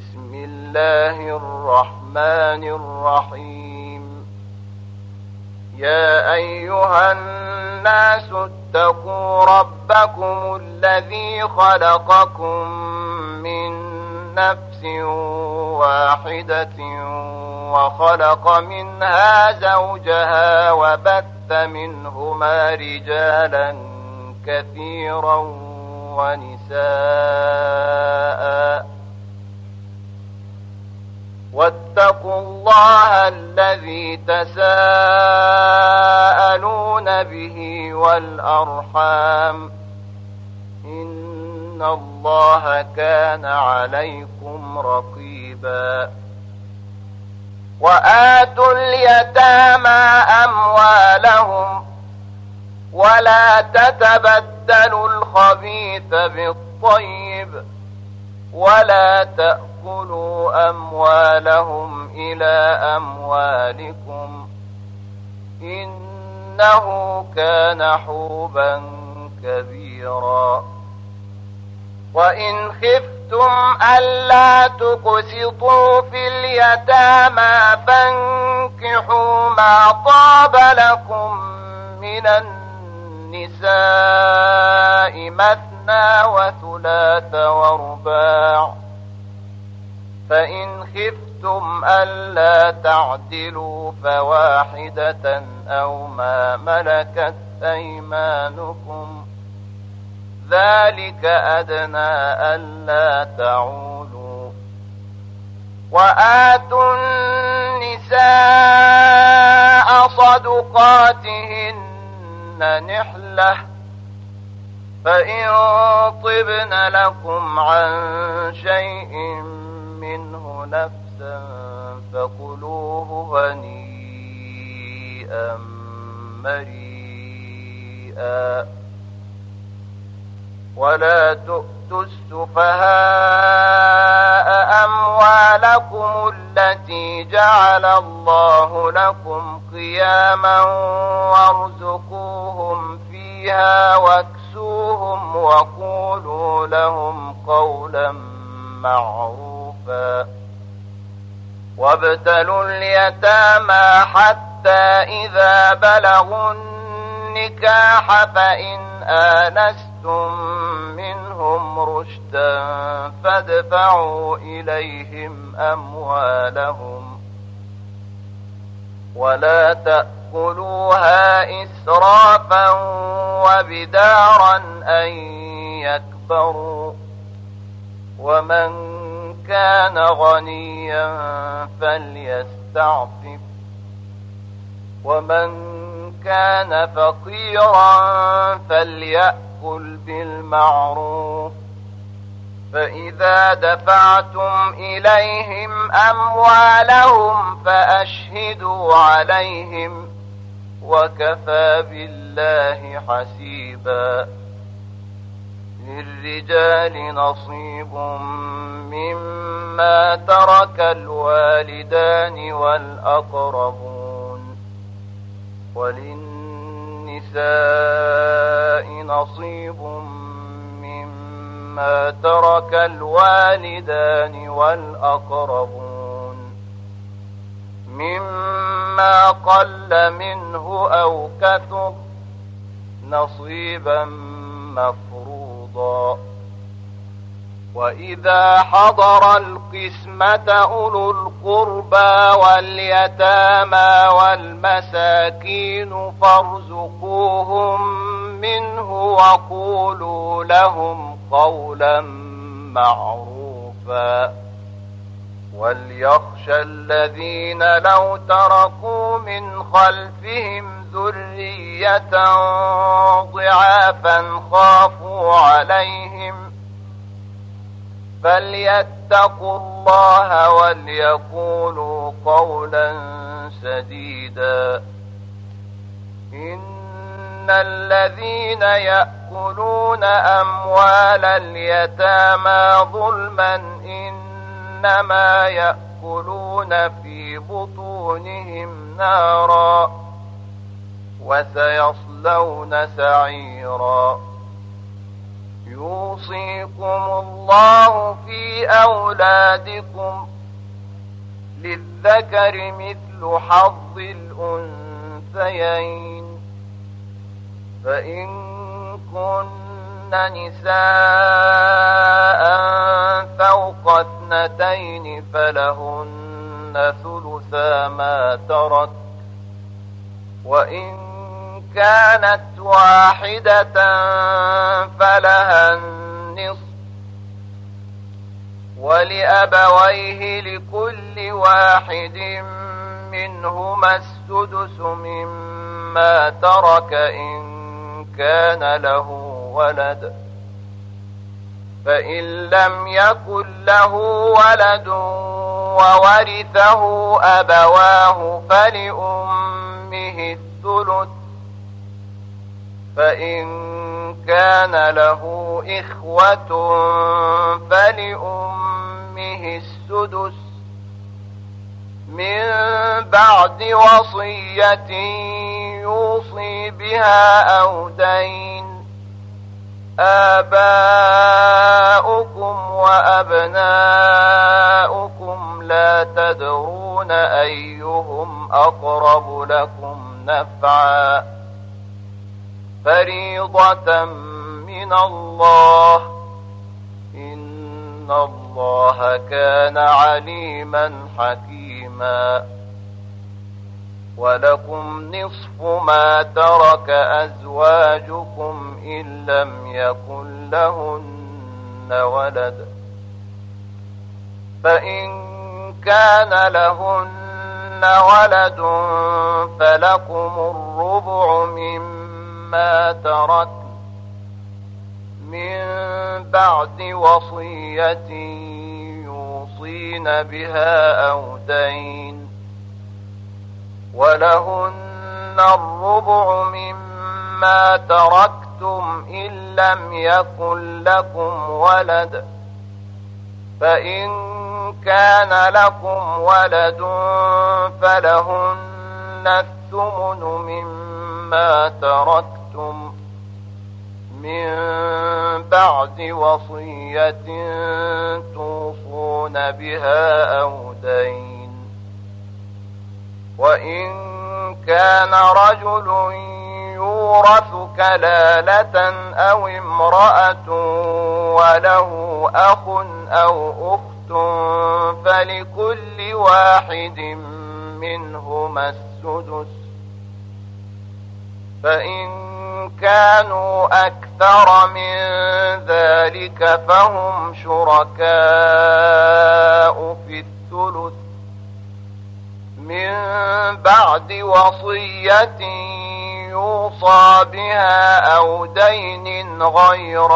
بسم الله الرحمن الرحيم. يا أيها الناس اتقوا ربكم الذي خلقكم من نفس واحدة وخلق منها زوجها وبث منهما رجالا كثيرا ونساء واتقوا الله الذي تساءلون به والأرحام إن الله كان عليكم رقيبا. وآتوا اليتامى أموالهم ولا تتبدلوا الخبيث بالطيب ولا تأكلوا أموالهم إلى أموالكم إنه كان حوبا كبيرا. وإن خفتم ألا تقسطوا في اليتامى فانكحوا ما طاب لكم من النساء مثنى وثلاث ورباع فإن خفتم ألا تعدلوا فواحدة أو ما ملكت أيمانكم ذلك أدنى ألا تعولوا. وآتوا النساء صدقاتهن نحلة فإن طبن لكم عن شيء منه نفسا فكلوه هنيئا مريئا. ولا تؤتوا السفهاء أموالكم التي جعل الله لكم قياما وارزقوهم فيها واكسوهم وقولوا لهم قولا معروفا. وابتلوا اليتامى حتى إذا بلغوا النكاح فإن آنستم منهم رشدا فادفعوا إليهم أموالهم ولا تأكلوها إسرافا وبدارا أن يكبروا. ومن كان غنيا فليستعفف ومن كان فقيرا فليأكل بالمعروف. فإذا دفعتم إليهم أموالهم فأشهدوا عليهم وكفى بالله حسيبا. للرجال نصيب مما ترك الوالدان والأقربون وللنساء نصيب مما ترك الوالدان والأقربون مما قل منه أو كثر نصيبا مفروضا. وإذا حضر القسمة أولو القربى واليتامى والمساكين فارزقوهم منه وقولوا لهم قولا معروفا. وليخشى الذين لو تركوا من خلفهم ذرية ضعافا خافوا عليهم فليتقوا الله وليقولوا قولا سديدا. إن الذين يأكلون أموال اليتامى ظلما إنما يأكلون في بطونهم نارا وسيصلون سعيرا. يوصيكم الله في أولادكم للذكر مثل حظ الأنثيين فإن كن نساء فوق 2 فلهن ثلثا ما ترك وإن كانت واحدة فلها النصف ولأبويه لكل واحد منهما السدس مما ترك إن كان له ولد فإن لم يكن له ولد وورثه أبواه فلأمه الثلث فإن كان له إخوة فلأمه السدس من بعد وصية يوصي بها أو دين آباؤكم وأبناؤكم لا تدرون أيهم أقرب لكم نفعا فريضة من الله إن الله كان عليما حكيما ولكم نصف ما ترك أزواجكم إن لم يكن لهن ولد فإن كان لهن ولد فلكم الربع مما تركن من بعد وصية يوصين بها أو دين ولهن الربع مما تركتم إن لم يكن لكم ولد فإن كان لكم ولد فلهن الثمن مما تركتم من بعد وصية توصون بها أو دين وإن كان رجل يورث كلالة أو امرأة وله أخ أو أخت فلكل واحد منهما السدس فإن كانوا أكثر من ذلك فهم شركاء في الثلث من بعد وصية يوصى بها أو دين غير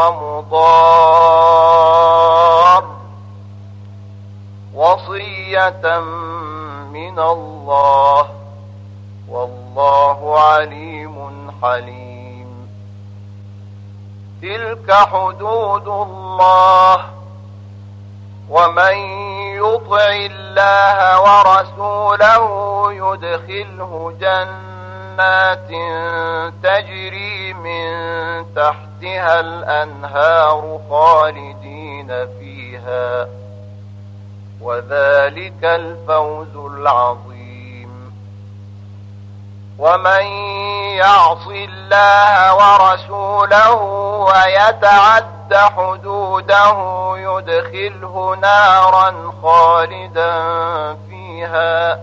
مضار وصية من الله والله عليم حليم تلك حدود الله ومن يطع الله ورسوله يدخله جنات تجري من تحتها الأنهار خالدين فيها وذلك الفوز العظيم ومن يعص الله ورسوله ويتعد حدوده يدخله نارا خالدا فيها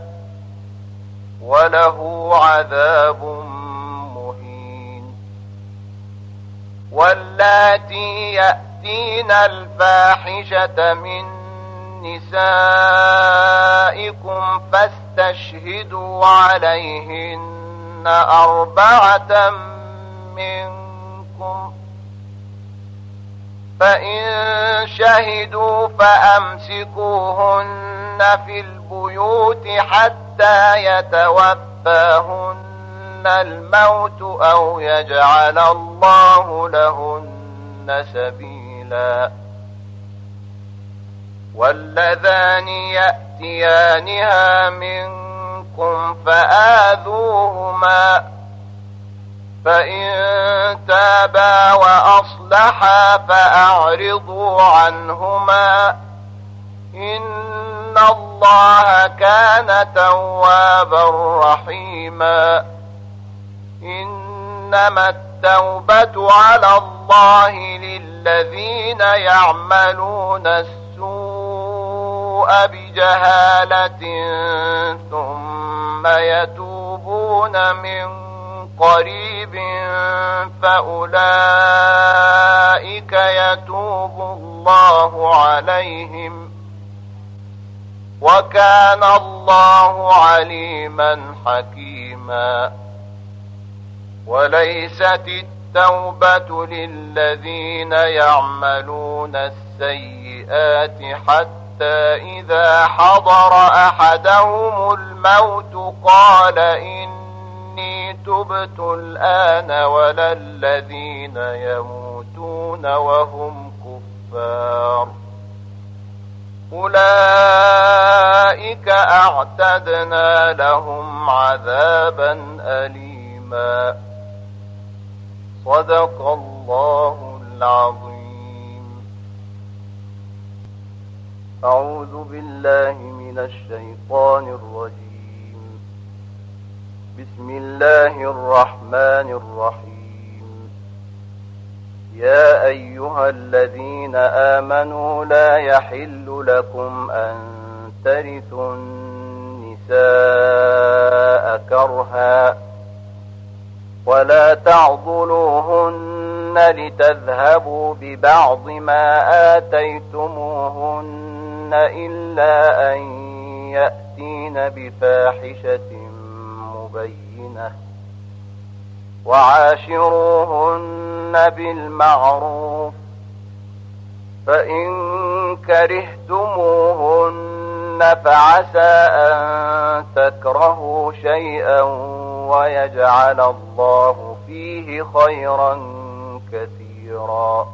وله عذاب مهين واللاتي يأتين الفاحشة من نسائكم فاستشهدوا عليهن 4 منكم فإن شهدوا فأمسكوهن في البيوت حتى يتوفاهن الموت أو يجعل الله لهن سبيلا واللذان يأتيانها منكم فإن تابا وأصلحا فأعرضوا عنهما إن الله كان توابا رحيما. إنما التوبة على الله للذين يعملون السوء بجهالة ثم يتوبون من قريب فأولئك يتوب الله عليهم وكان الله عليما حكيما. وليست التوبة للذين يعملون السيئات حتى إذا حضر أحدهم الموت قال إني تبت الآن ولا الذين يموتون وهم كفار أولئك أعتدنا لهم عذابا أليما. صدق الله العظيم. أعوذ بالله من الشيطان الرجيم. بسم الله الرحمن الرحيم. يا أيها الذين آمنوا لا يحل لكم أن ترثوا النساء كرها ولا تعضلوهن لتذهبوا ببعض ما آتيتموهن إلا أن يأتين بفاحشة مبينة وعاشروهن بالمعروف فإن كرهتموهن فعسى أن تكرهوا شيئا ويجعل الله فيه خيرا كثيرا.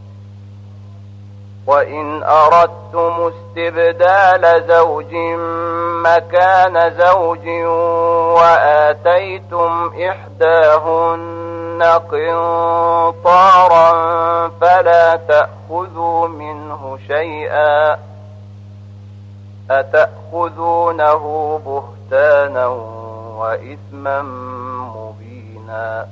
وإن أردتم استبدال زوج مكان زوج وآتيتم إحداهن قنطارا فلا تأخذوا منه شيئا أتأخذونه بهتانا وإثما مبينا.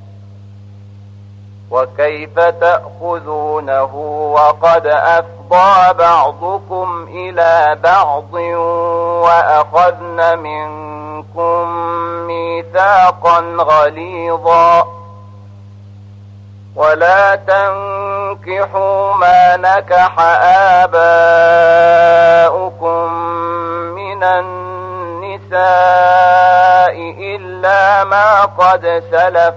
وكيف تأخذونه وقد أفضى بعضكم إلى بعض وأخذن منكم ميثاقا غليظا. ولا تنكحوا ما نكح آباؤكم من النساء إلا ما قد سلف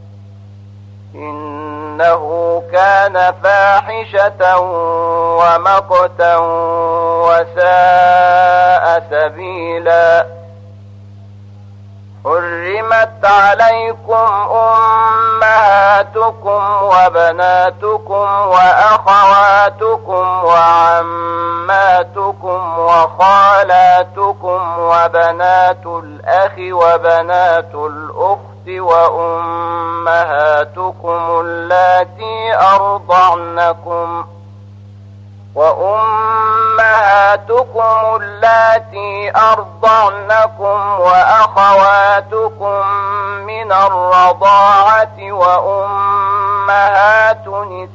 إنه كان فاحشة ومقتا وساء سبيلا. حرمت عليكم أمهاتكم وبناتكم وأخواتكم وعماتكم وخالاتكم وبنات الأخ وبنات الأخت وأمهاتكم اللاتي أرضعنكم وأخواتكم من الرضاعة وأمهات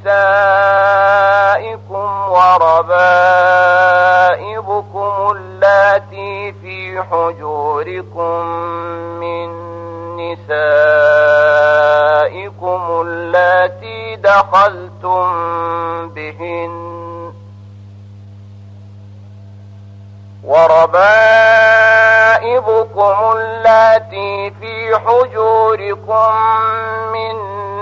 نسائكم وربائبكم اللاتي في حجوركم من نسائكم اللاتي دخلتم بهن وربائبكم اللاتي في حجوركم من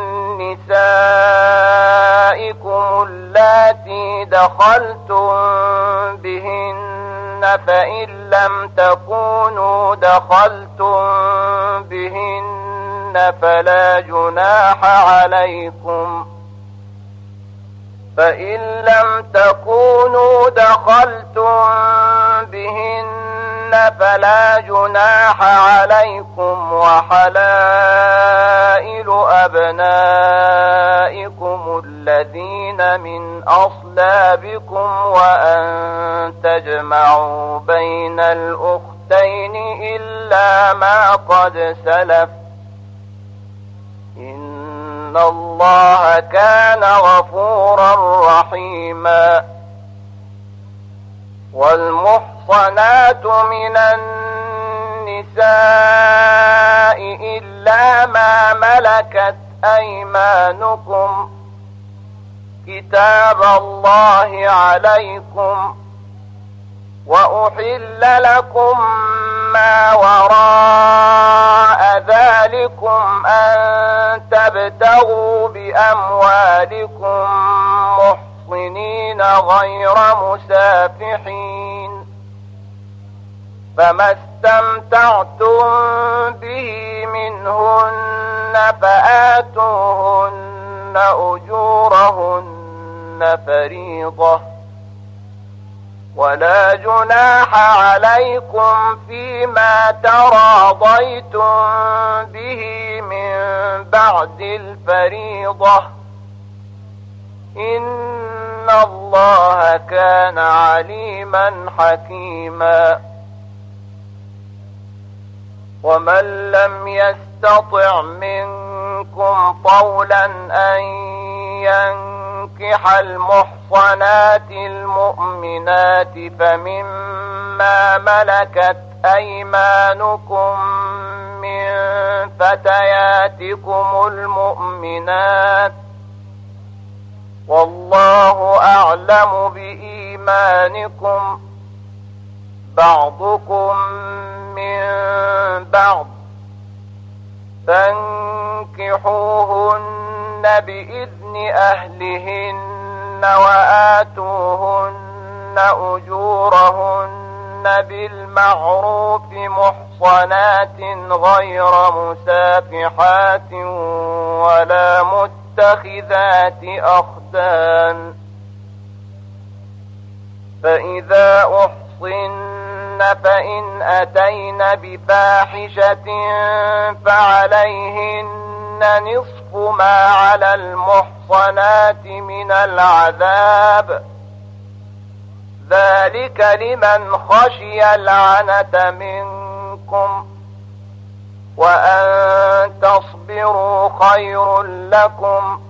نسائكم اللاتي دخلتم بهن فإن لم تكونوا دخلتم بهن فلا جناح عليكم وحلائل حلائل أبنائكم الذين من أصلابكم وأن تجمعوا بين الأختين إلا ما قد سلف إن الله كان غفورا رحيما. والمحصنات من النساء إلا ما ملكت أيمانكم كتاب الله عليكم وأحل لكم ما وراء ذلكم أن تبتغوا بأموالكم محصنين غير مسافحين فما استمتعتم به منهن فآتوهن أجورهن فريضة ولا جناح عليكم فيما تراضيتم به من بعد الفريضة إن الله كان عليما حكيما. ومن لم يستطع منكم طولا أن ينكح المحصنات المؤمنات فمما ملكت أيمانكم من فتياتكم المؤمنات والله أعلم بإيمانكم بعضكم من بعض فانكحوهن بإذن أهلهن وآتوهن أجورهن بالمعروف محصنات غير مسافحات ولا متخذات أخدان فإذا أحصن فإن أتين بفاحشة فعليهن نصف ما على المحصنات من العذاب ذلك لمن خشي العنة منكم وأن تصبروا خير لكم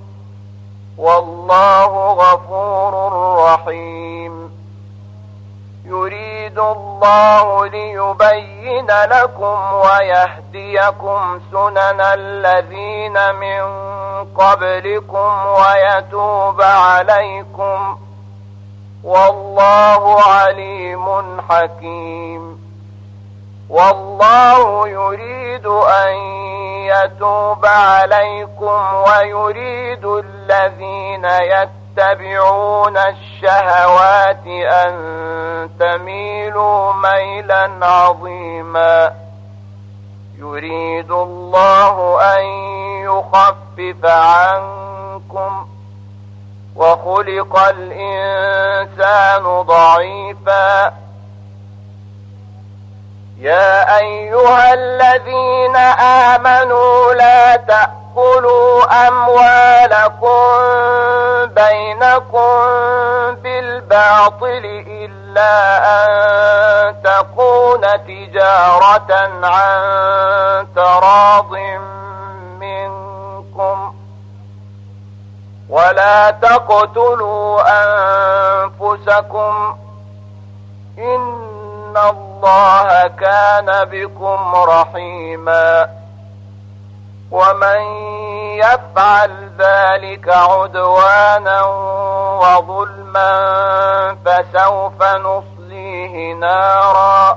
والله غفور رحيم. يريد الله ليبين لكم ويهديكم سنن الذين من قبلكم ويتوب عليكم والله عليم حكيم. والله يريد أن يتوب عليكم ويريد الذين يتبعون الشهوات أن تميلوا ميلا عظيما. يريد الله أن يخفف عنكم وخلق الإنسان ضعيفا. يا أيها الذين آمنوا لا تأكلوا أموالكم بينكم بالباطل إلا أن تكون تجارة عن تراض منكم ولا تقتلوا أنفسكم إن الله كان بكم رحيما. ومن يفعل ذلك عدوانا وظلما فسوف نصليه نارا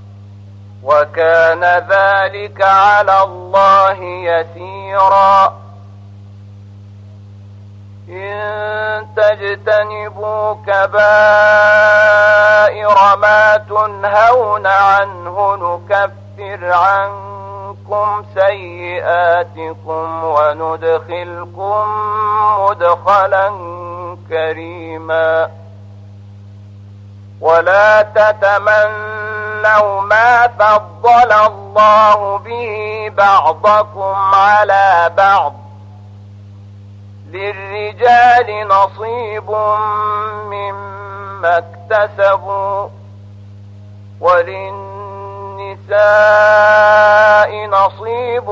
وكان ذلك على الله يسيرا. إن تجتنبوا كبائر ما تنهون عنه نكفر عنكم سيئاتكم وندخلكم مدخلا كريما. ولا تتمنوا تتمنوا ما فضل الله به بعضكم على بعض للرجال نصيب مما اكتسبوا وللنساء نصيب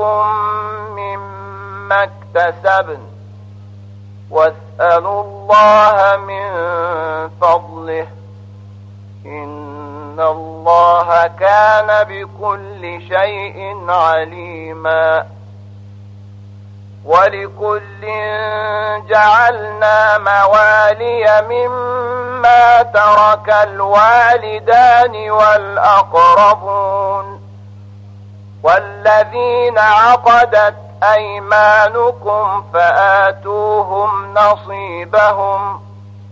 مما اكتسبن واسألوا الله من فضله إن الله كان بكل شيء عليما ولكل جعلنا موالي مما ترك الوالدان والأقربون والذين عقدت أيمانكم فآتوهم نصيبهم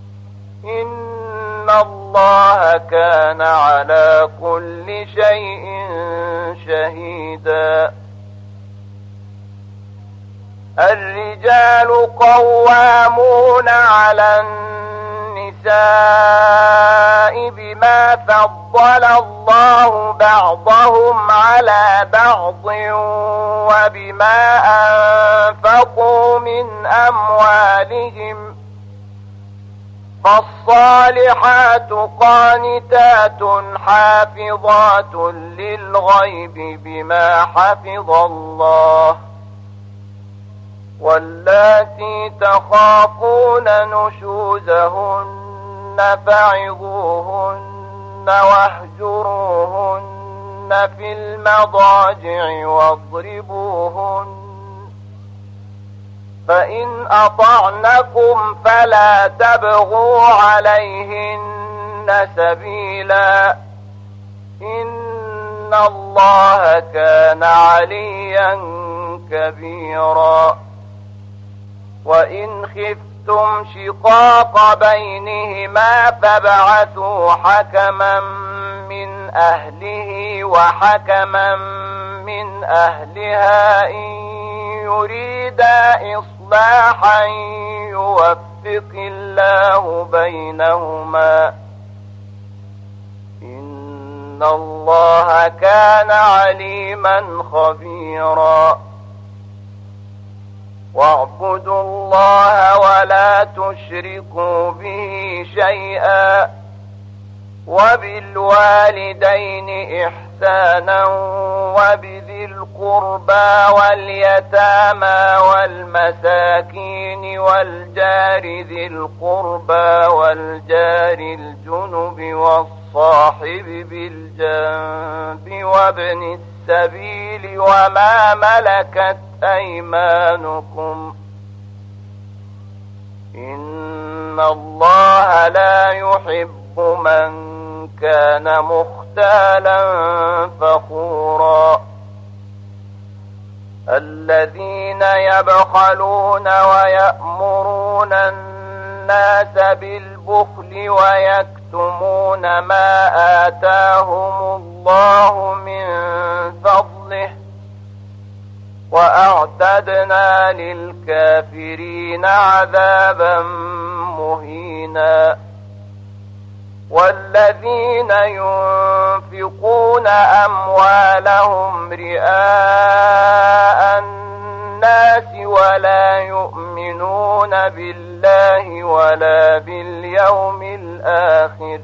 إن الله كان على كل شيء شهيدا الرجال قوامون على النساء بما فضل الله بعضهم على بعض وبما أنفقوا من أموالهم فالصالحات قانتات حافظات للغيب بما حفظ الله واللاتي تخافون نشوزهن فعظوهن واهجروهن في المضاجع واضربوهن فإن أطعنكم فلا تبغوا عليهن سبيلا إن الله كان عليا كبيرا وإن خفتم شقاق بينهما فابعثوا حكما من أهله وحكما من أهلها إن يريدا إصلاحا يوفق الله بينهما إن الله كان عليما خبيرا واعبدوا الله ولا تشركوا به شيئا وبالوالدين إحسانا وبذي القربى واليتامى والمساكين والجار ذي القربى والجار الجنب والصاحب بالجنب وابن السبيل وما ملكت أيمانكم إن الله لا يحب من كان مختالا فخورا الذين يبخلون ويأمرون الناس بالبخل ويكتمون ما آتاهم الله من فضله وأعتدنا للكافرين عذابا مهينا والذين ينفقون أموالهم رئاء الناس ولا يؤمنون بالله ولا باليوم الآخر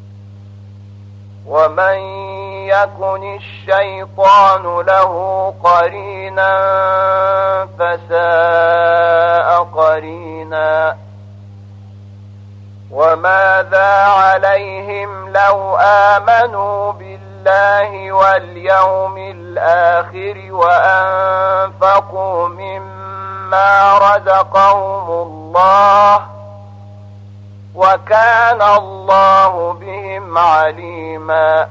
ومن يكن الشيطان له قرينا فساء قرينا وماذا عليهم لو آمنوا بالله واليوم الآخر وأنفقوا مما رزقهم الله وكان الله بهم عليما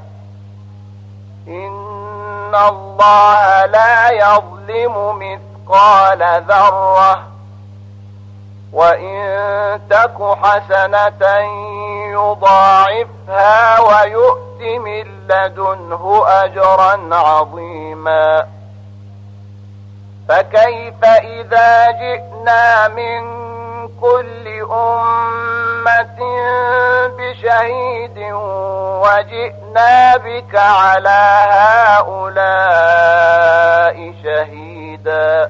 إن الله لا يظلم مثقال ذرة وإن تك حسنة يضاعفها ويؤت من لدنه أجرا عظيما فكيف إذا جئنا من كل أمة بشهيد وجئنا بك على هؤلاء شهيدا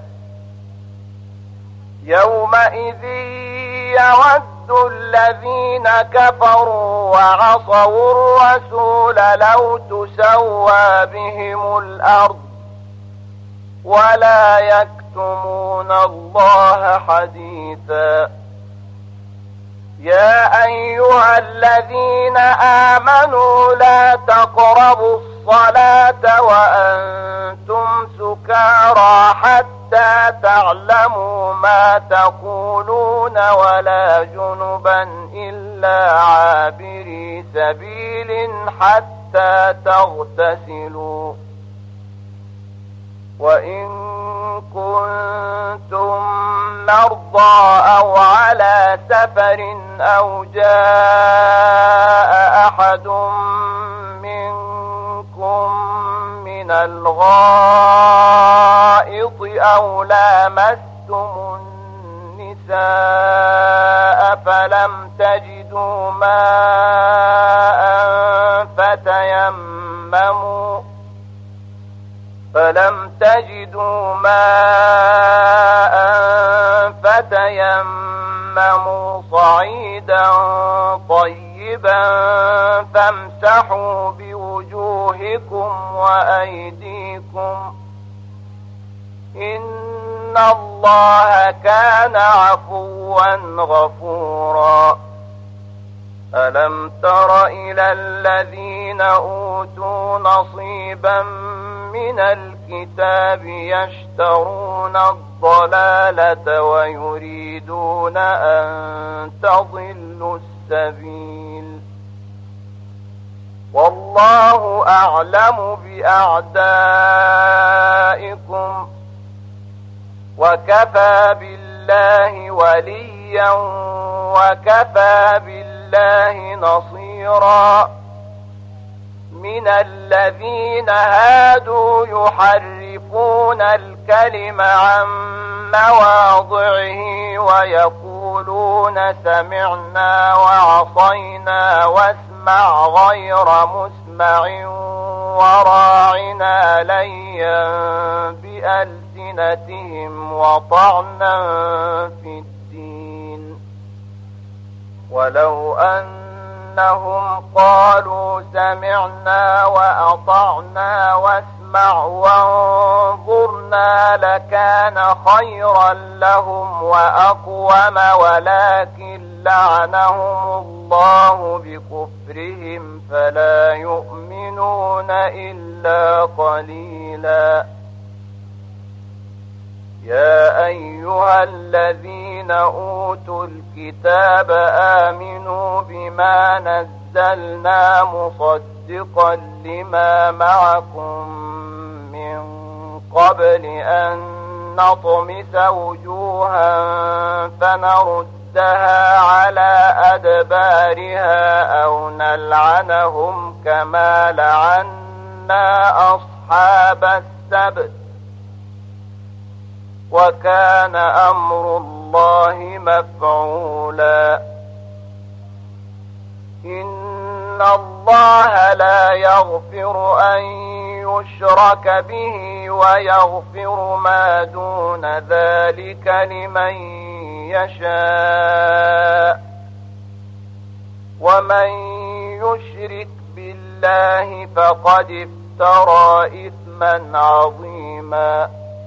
يومئذ يود الذين كفروا وعصوا الرسول لو تسوى بهم الأرض ولا يكتمون الله حديثا يا أيها الذين آمنوا لا تقربوا الصلاة وأنتم سكارى حتى تعلموا ما تقولون ولا جنبا إلا عابري سبيل حتى تغتسلوا وإن كنتم مرضى أو على سفر أو جاء أحد منكم من الغائط أو لامستم النساء فلم تجدوا ماء فتيمموا صعيدا طيبا فامسحوا بوجوهكم وأيديكم إن الله كان عفوا غفورا ألم تر إلى الذين أوتوا نصيبا من الكتاب يشترون الضلالة ويريدون أن تضلوا السبيل والله أعلم بأعدائكم وكفى بالله وليا وكفى بالله نصيرا من الذين هادوا يحرفون الكلم عن مواضعه ويقولون سمعنا وعصينا واسمع غير مسمع وراعنا ليا بألسنتهم وطعنا في الدين ولو أنهم قالوا سمعنا وأطعنا واسمع وانظرنا لكان خيرا لهم وأقوم ولكن لعنهم الله بكفرهم فلا يؤمنون إلا قليلا يا أيها الذين أوتوا الكتاب آمنوا بما نزلنا مصدقا لما معكم من قبل أن نطمس وجوها فنردها على أدبارها أو نلعنهم كما لعنا أصحاب السبت وكان أمر الله مفعولا إن الله لا يغفر أن يشرك به ويغفر ما دون ذلك لمن يشاء ومن يشرك بالله فقد افترى إثما عظيما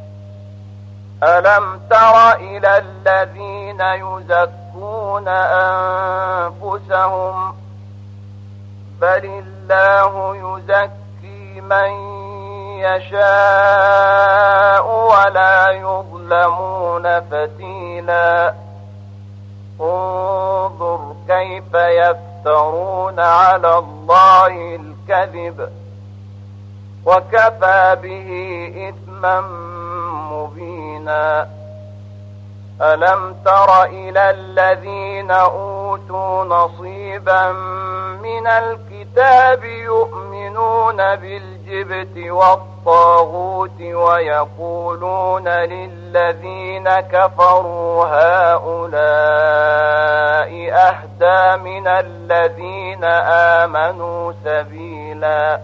ألم تر إلى الذين يزكون أنفسهم بل الله يزكي من يشاء ولا يظلمون فتيلا انظر كيف يفترون على الله الكذب وكفى به إثما مبينا ألم تر إلى الذين أوتوا نصيبا من الكتاب يؤمنون بالجبت والطاغوت ويقولون للذين كفروا هؤلاء أهدى من الذين آمنوا سبيلا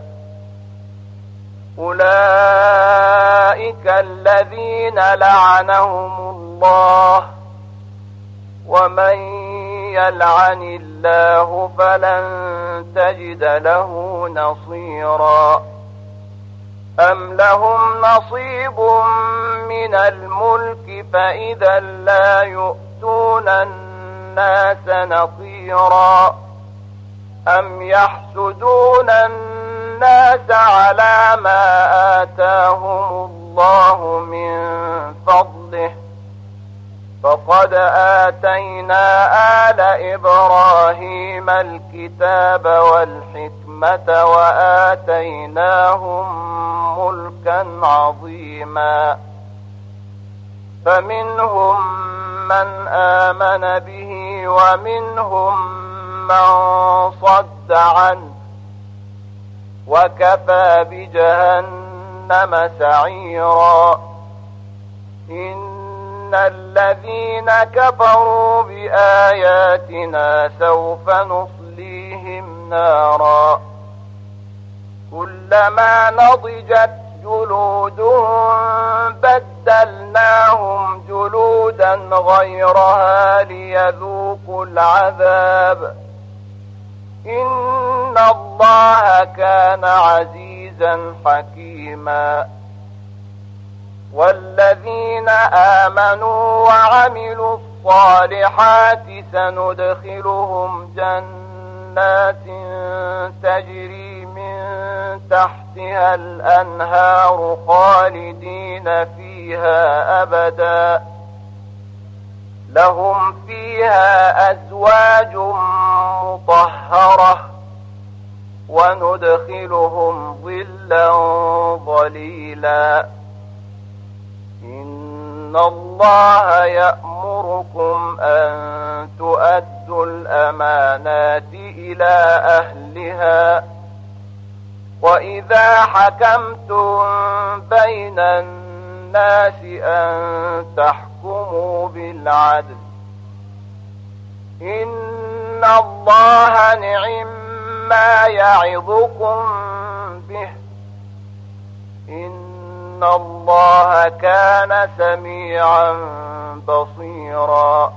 أولئك الذين لعنهم الله ومن يلعن الله فلن تجد له نصيرا أم لهم نصيب من الملك فإذا لا يؤتون الناس نصيرا أم يحسدون الناس على ما آتاهم الله من فضله فقد آتينا آل إبراهيم الكتاب والحكمة وآتيناهم ملكا عظيما فمنهم من آمن به ومنهم من صد عنه وكفى بجهنم سعيرا إن الذين كفروا بآياتنا سوف نصليهم نارا كلما نضجت جلودهم بدلناهم جلودا غيرها ليذوقوا العذاب إن الله كان عزيزا حكيما والذين آمنوا وعملوا الصالحات سندخلهم جنات تجري من تحتها الأنهار خالدين فيها أبدا لهم فيها أزواج مطهرة وندخلهم ظلا ظليلا إن الله يأمركم أن تؤدوا الأمانات إلى أهلها وإذا حكمتم بين الناس أن تحكموا بالعدل إن الله نعم ما يعظكم به إن الله كان سميعا بصيرا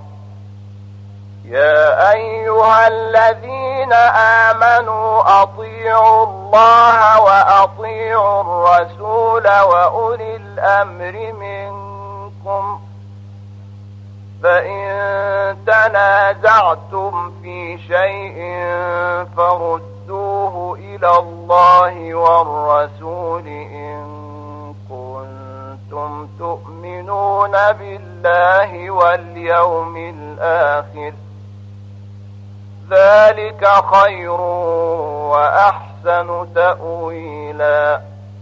يا أيها الذين آمنوا أطيعوا الله وأطيعوا الرسول وأولي الأمر منكم فإن تنازعتم في شيء فردوه إلى الله والرسول إن كنتم تؤمنون بالله واليوم الآخر ذلك خير وأحسن تأويلا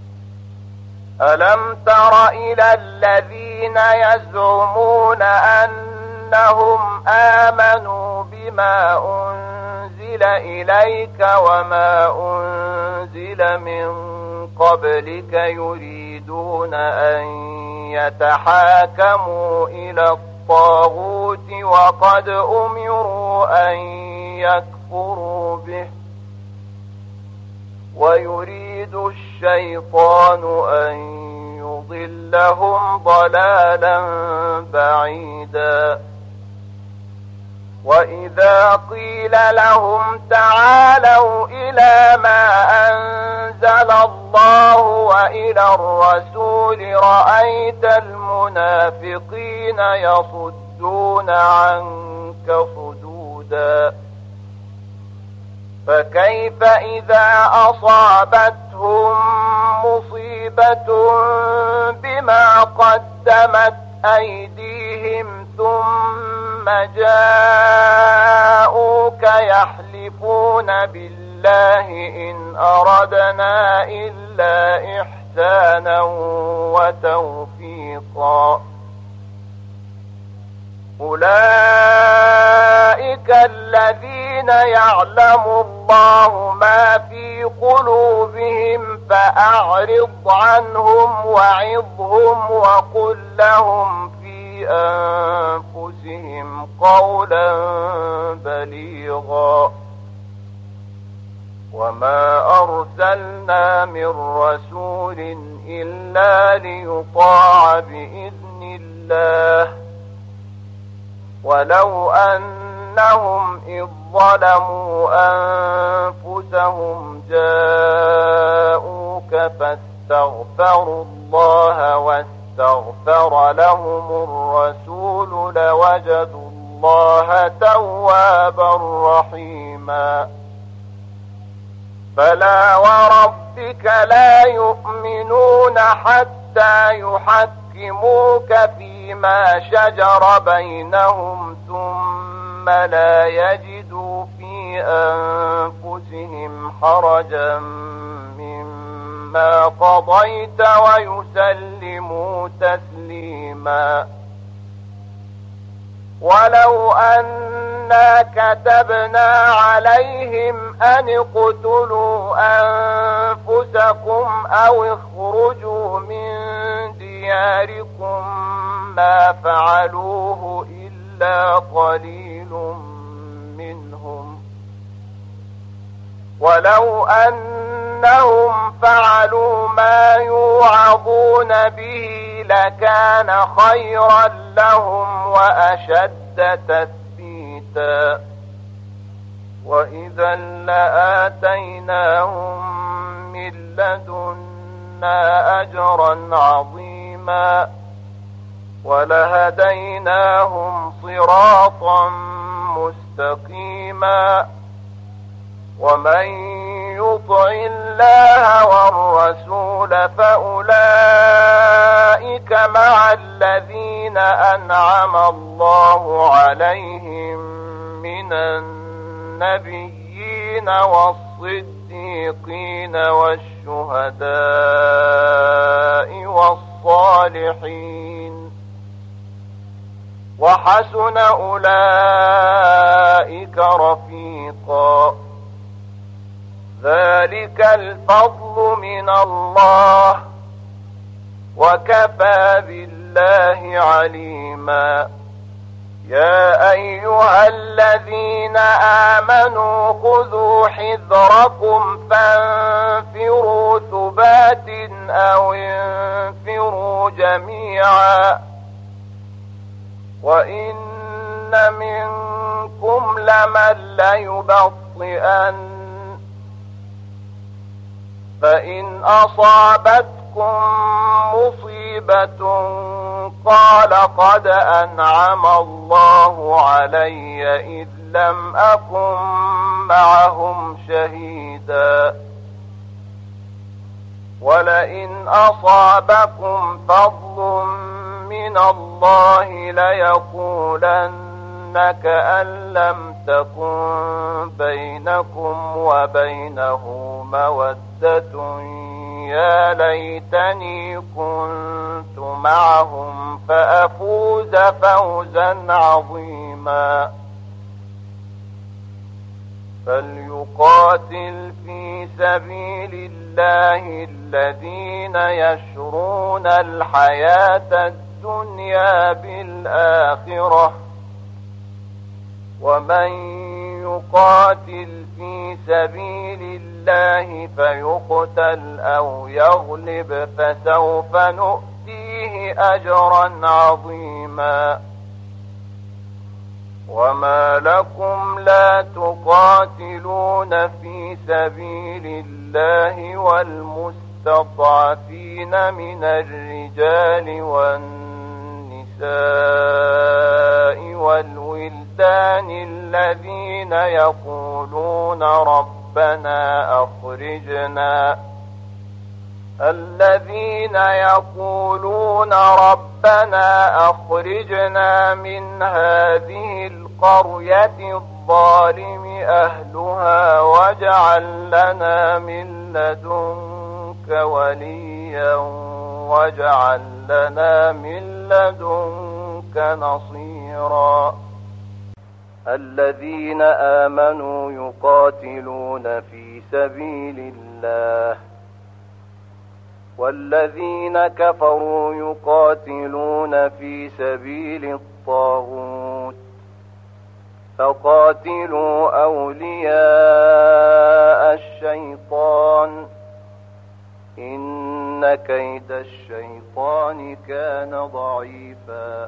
ألم تر إلى الذين يزعمون أنهم آمنوا بما أنزل إليك وما أنزل من قبلك يريدون أن يتحاكموا إلى الطاغوت وقد أمروا أن يكفروا به ويريد الشيطان أن يضلهم ضلالا بعيدا وإذا قيل لهم تعالوا إلى ما أنزل الله وإلى الرسول رأيت المنافقين يصدون عنك صدودا فكيف إذا أصابتهم مصيبة بما قدمت أيديهم ثم جاءوك يحلفون بالله إن أردنا إلا إحسانا وتوفيقا أولئك الذين يعلم الله ما في قلوبهم بهم فأعرض عنهم وعظهم وقل لهم في أنفسهم قولا بليغا وما أرسلنا من رسول إلا ليطاع بإذن الله ولو أنهم إذ ظلموا أنفسهم جاءوك فاستغفروا الله واستغفر لهم الرسول لوجدوا الله توابا رحيما فلا وربك لا يؤمنون حتى يحكموك فيما شجر بينهم ثم لا يجدوا في أنفسهم حرجا مما قضيت ويسلموا تسليما ولو أنا كتبنا عليهم أن اقتلوا أنفسكم أو اخرجوا من دياركم ما فعلوه إلا قليل منهم ولو أنهم فعلوا ما يوعظون به لكان خيرا لهم وأشد تثبيتا وإذا لآتيناهم من لدنا أجرا عظيما ولهديناهم صراطا مستقيما ومن يطع الله والرسول فأولئك مع الذين أنعم الله عليهم من النبيين والصديقين والشهداء والصالحين وحسن أولئك رفيقا ذلك الفضل من الله وكفى بالله عليما يا أيها الذين آمنوا خذوا حذركم فانفروا ثبات أو انفروا جميعا وإن منكم لمن ليبطئن فإن أصابتكم مصيبة قال قد أنعم الله علي إذ لم أكن معهم شهيدا ولئن أصابكم فضل من الله ليقولن كأن لم تكن بينكم وبينه مودة يا ليتني كنت معهم فأفوز فوزا عظيما فليقاتل في سبيل الله الذين يشرون الحياة الدنيا بالآخرة ومن يقاتل في سبيل الله فيقتل أو يغلب فسوف نؤتيه أجرا عظيما وما لكم لا تقاتلون في سبيل الله والمستضعفين من الرجال والنساء والولدان الذين يقولون ربنا أخرجنا من هذه القرية الظالم أهلها واجعل لنا من لدنك وليا واجعل لنا من لدنك نصيرا الذين آمنوا يقاتلون في سبيل الله والذين كفروا يقاتلون في سبيل الطاغوت فقاتلوا أولياء الشيطان إن كيد الشيطان كان ضعيفا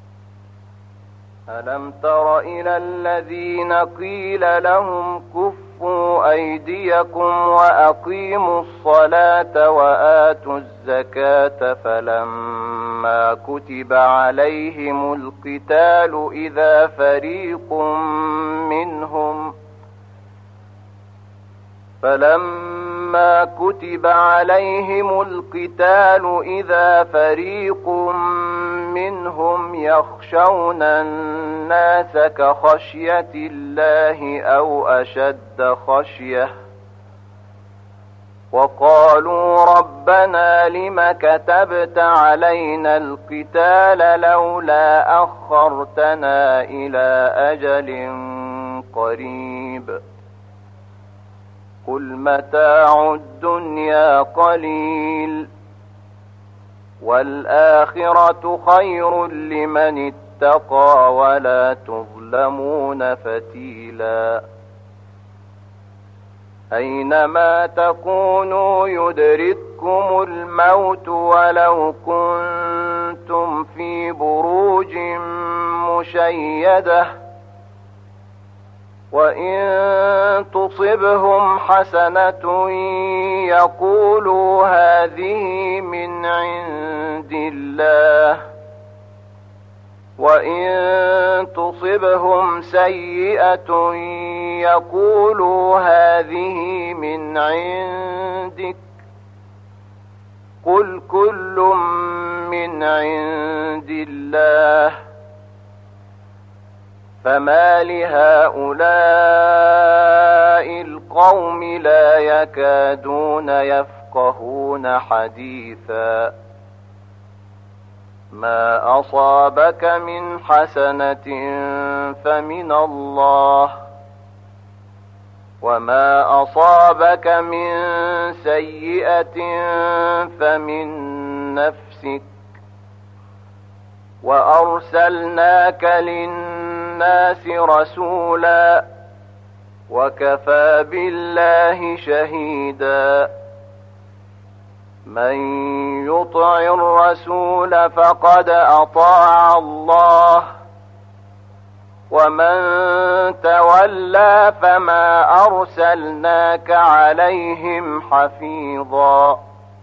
ألم تر إلى الذين قيل لهم كفوا أيديكم وأقيموا الصلاة وآتوا الزكاة فلما كتب عليهم القتال إذا فريق منهم يخشون الناس كخشية الله أو أشد خشية وقالوا ربنا لم كتبت علينا القتال لولا أخرتنا إلى أجل قريب قل متاع الدنيا قليل والآخرة خير لمن اتقى ولا تظلمون فتيلا أينما تكونوا يدرككم الموت ولو كنتم في بروج مشيدة وإن تصبهم حسنة يقولوا هذه من عند الله وإن تصبهم سيئة يقولوا هذه من عندك قل كل من عند الله فما لهؤلاء القوم لا يكادون يفقهون حديثا ما أصابك من حسنة فمن الله وما أصابك من سيئة فمن نفسك وأرسلناك للناس رسولا وكفى بالله شهيدا من يطع الرسول فقد أطاع الله ومن تولى فما أرسلناك عليهم حفيظا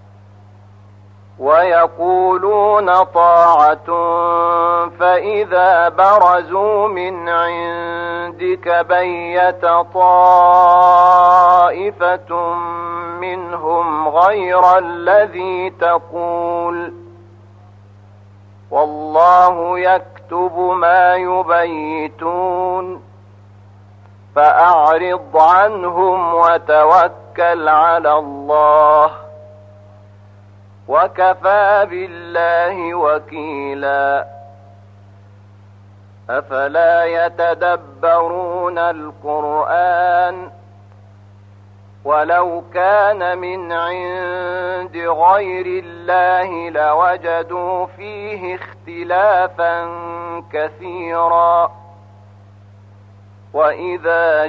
ويقولون طاعة فإذا برزوا من عندك بيت طائفة منهم غير الذي تقول والله يكتب ما يبيتون فأعرض عنهم وتوكل على الله وكفى بالله وكيلا أفلا يتدبرون القرآن ولو كان من عند غير الله لوجدوا فيه اختلافا كثيرا وإذا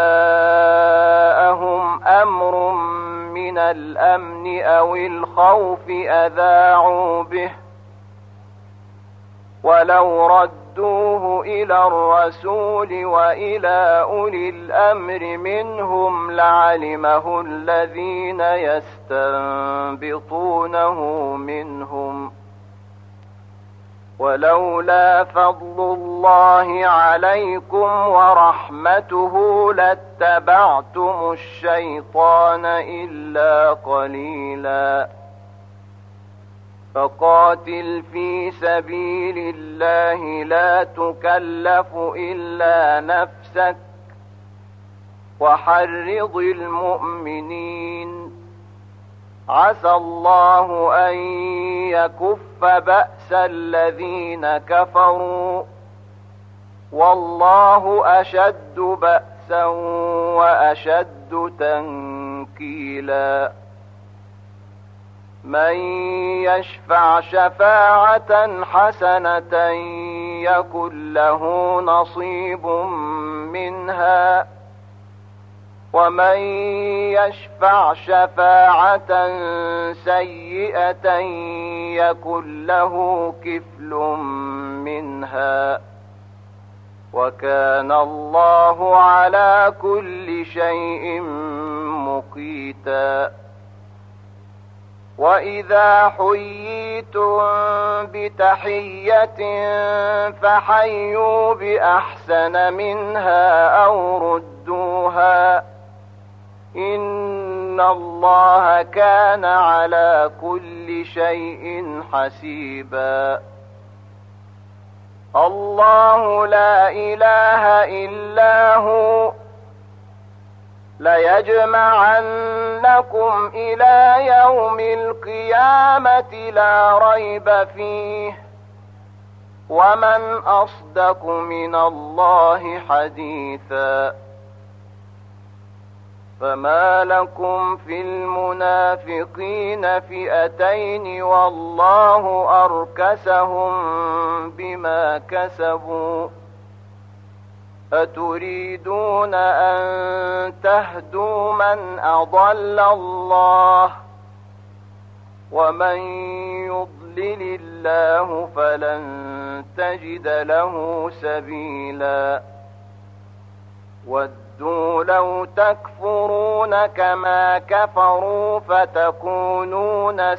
جاءهم أمر من الأمن أو الخوف أذاعوا به ولو ردوه إلى الرسول وإلى أولي الأمر منهم لعلمه الذين يستنبطونه منهم ولولا فضل الله عليكم ورحمته لاتبعتم الشيطان إلا قليلا فقاتل في سبيل الله لا تكلف إلا نفسك وحرض المؤمنين عسى الله أن يكف بأس الذين كفروا والله أشد بأسا وأشد تنكيلا من يشفع شفاعة حسنة يكن له نصيب منها ومن يشفع شفاعة سيئة يكن له كفل منها وكان الله على كل شيء مقيتا. وإذا حييتم بتحية فحيوا بأحسن منها أو ردوها إن الله كان على كل شيء حسيبا. الله لا إله إلا هو ليجمعنكم إلى يوم القيامة لا ريب فيه ومن أصدق من الله حديثا. فما لكم في المنافقين فئتين والله أركسهم بما كسبوا أتريدون أن تهدوا من أضل الله ومن يضلل الله فلن تجد له سبيلا. ودوا لو تكفرون كما كفروا فتكونون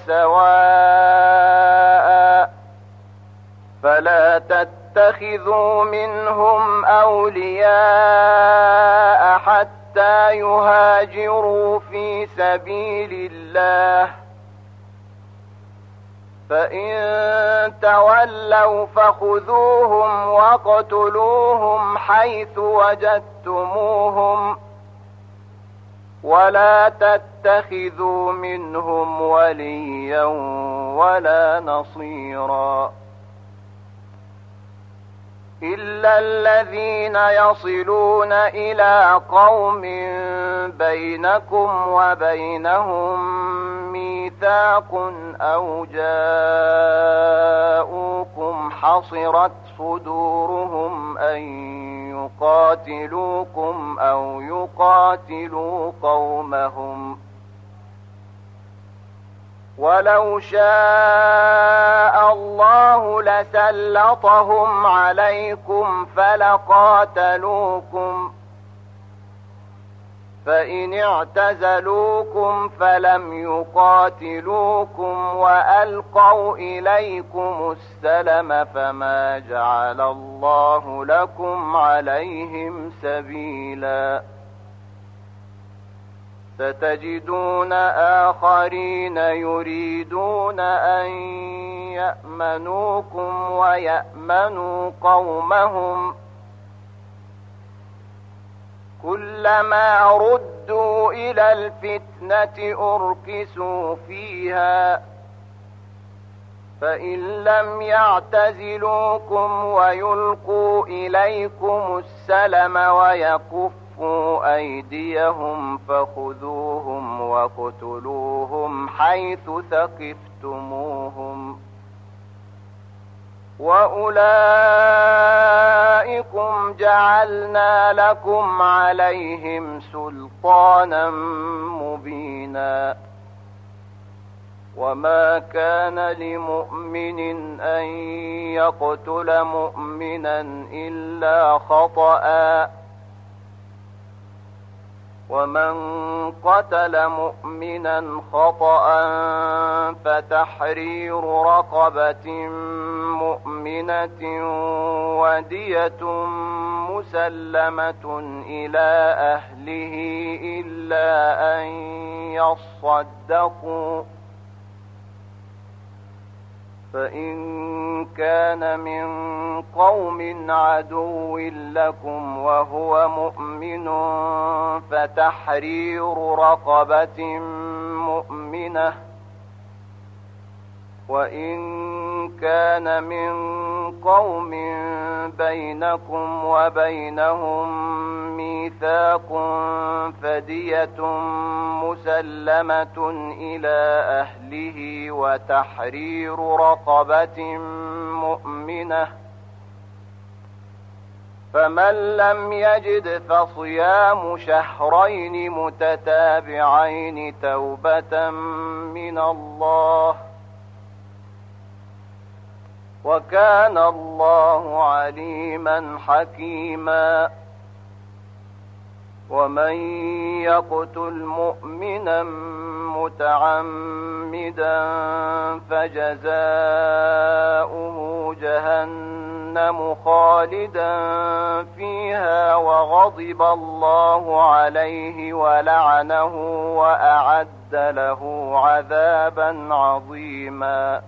سواء فلا تتخذوا منهم أولياء حتى يهاجروا في سبيل الله فإن تولوا فخذوهم واقتلوهم حيث وجدتموهم ولا تتخذوا منهم وليا ولا نصيرا إلا الذين يصلون إلى قوم بينكم وبينهم ميثاق أو جاءوكم حصرت صدورهم أن يقاتلوكم أو يقاتلوا قومهم ولو شاء الله لسلطهم عليكم فلقاتلوكم فإن اعتزلوكم فلم يقاتلوكم وألقوا إليكم السلم فما جعل الله لكم عليهم سبيلا. ستجدون آخرين يريدون أن يأمنوكم ويأمنوا قومهم كلما ردوا إلى الفتنة أركسوا فيها فإن لم يعتزلوكم ويلقوا إليكم السلم ويكفوا أيديهم فخذوهم واقتلوهم حيث ثقفتموهم وأولئكم جعلنا لكم عليهم سلطانا مبينا. وما كان لمؤمن أن يقتل مؤمنا إلا خطأ ومن قتل مؤمنا خطأ فتحرير رقبة مؤمنة ودية مسلمة إلى أهله إلا أن يصدقوا فإن كان من قوم عدو لكم وهو مؤمن فتحرير رقبة مؤمنة وإن كان من قوم بينكم وبينهم ميثاق فدية مسلمة إلى أهله وتحرير رقبة مؤمنة، فمن لم يجد فصيام شهرين متتابعين توبة من الله، وكان الله عليما حكيما. ومن يقتل مؤمنا متعمدا فجزاؤه جهنم خالدا فيها وغضب الله عليه ولعنه وأعد له عذابا عظيما.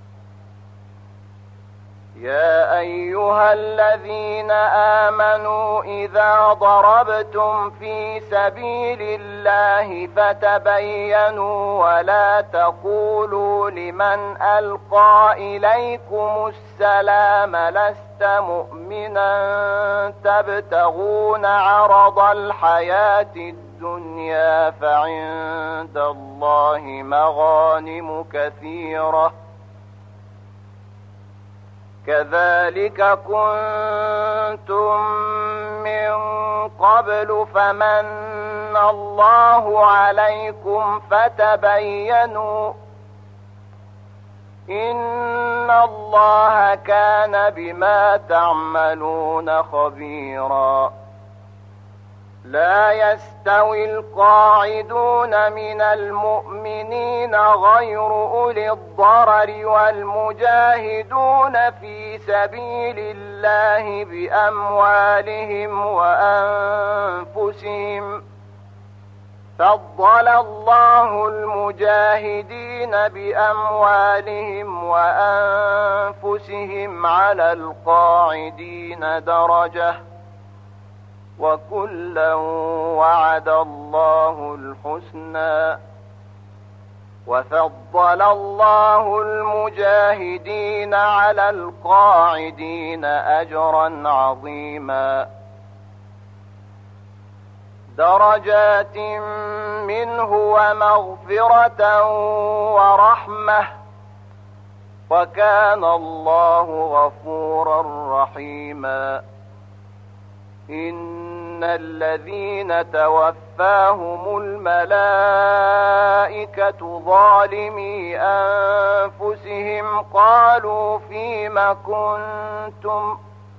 يا أيها الذين آمنوا إذا ضربتم في سبيل الله فتبينوا ولا تقولوا لمن ألقى إليكم السلام لست مؤمنا تبتغون عرض الحياة الدنيا فعند الله مغانم كثيرة، كذلك كنتم من قبل فمن الله عليكم فتبينوا إن الله كان بما تعملون خبيرا. لا يستوي القاعدون من المؤمنين غير أولي الضرر والمجاهدون في سبيل الله بأموالهم وأنفسهم، فضل الله المجاهدين بأموالهم وأنفسهم على القاعدين درجة، وكلا وعد الله الحسنى، وفضل الله المجاهدين على القاعدين أجرا عظيما. درجات منه ومغفرة ورحمة، وكان الله غفورا رحيما. إن الذين توفاهم الملائكة ظالمي أنفسهم قالوا فيم كنتم؟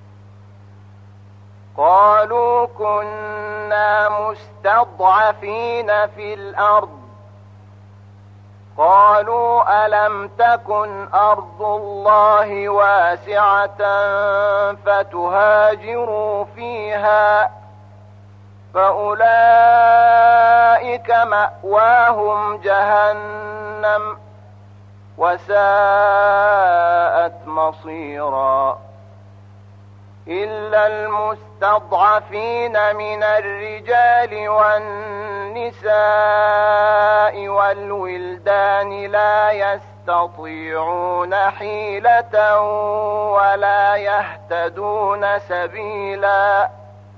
قالوا كنا مستضعفين في الأرض. قالوا ألم تكن أرض الله واسعة فتهاجروا فيها، فأولئك مأواهم جهنم وساءت مصيرا. إلا المستضعفين من الرجال والنساء والولدان لا يستطيعون حيلة ولا يهتدون سبيلا،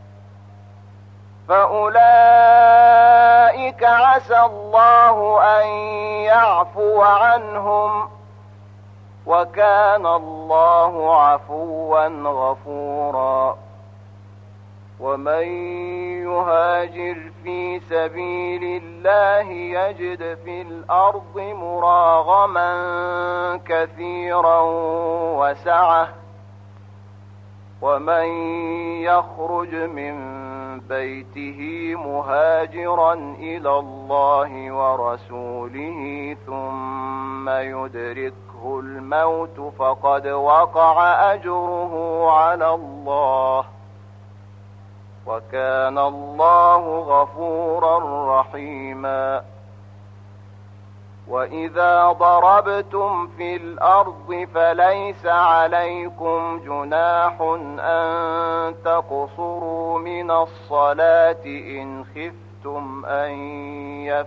فأولئك عسى الله أن يعفو عنهم، وكان الله عفوا غفورا. ومن يهاجر في سبيل الله يجد في الأرض مراغما كثيرا وسعة، ومن يخرج من بيته مهاجرا إلى الله ورسوله ثم يدركه الموت فقد وقع أجره على الله، وكان الله غفورا رحيما. وإذا ضربتم في الأرض فليس عليكم جناح أن تقصروا من الصلاة إن خفتم أن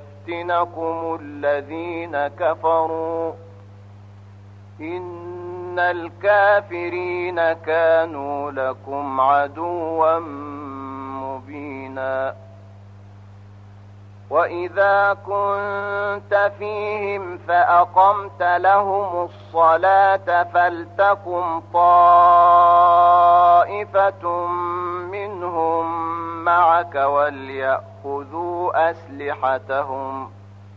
يفتنكم الذين كفروا، إن الكافرين كانوا لكم عدوا مبينا وإذا كنت فيهم فأقمت لهم الصلاة فلتقم طائفة منهم معك وليأخذوا أسلحتهم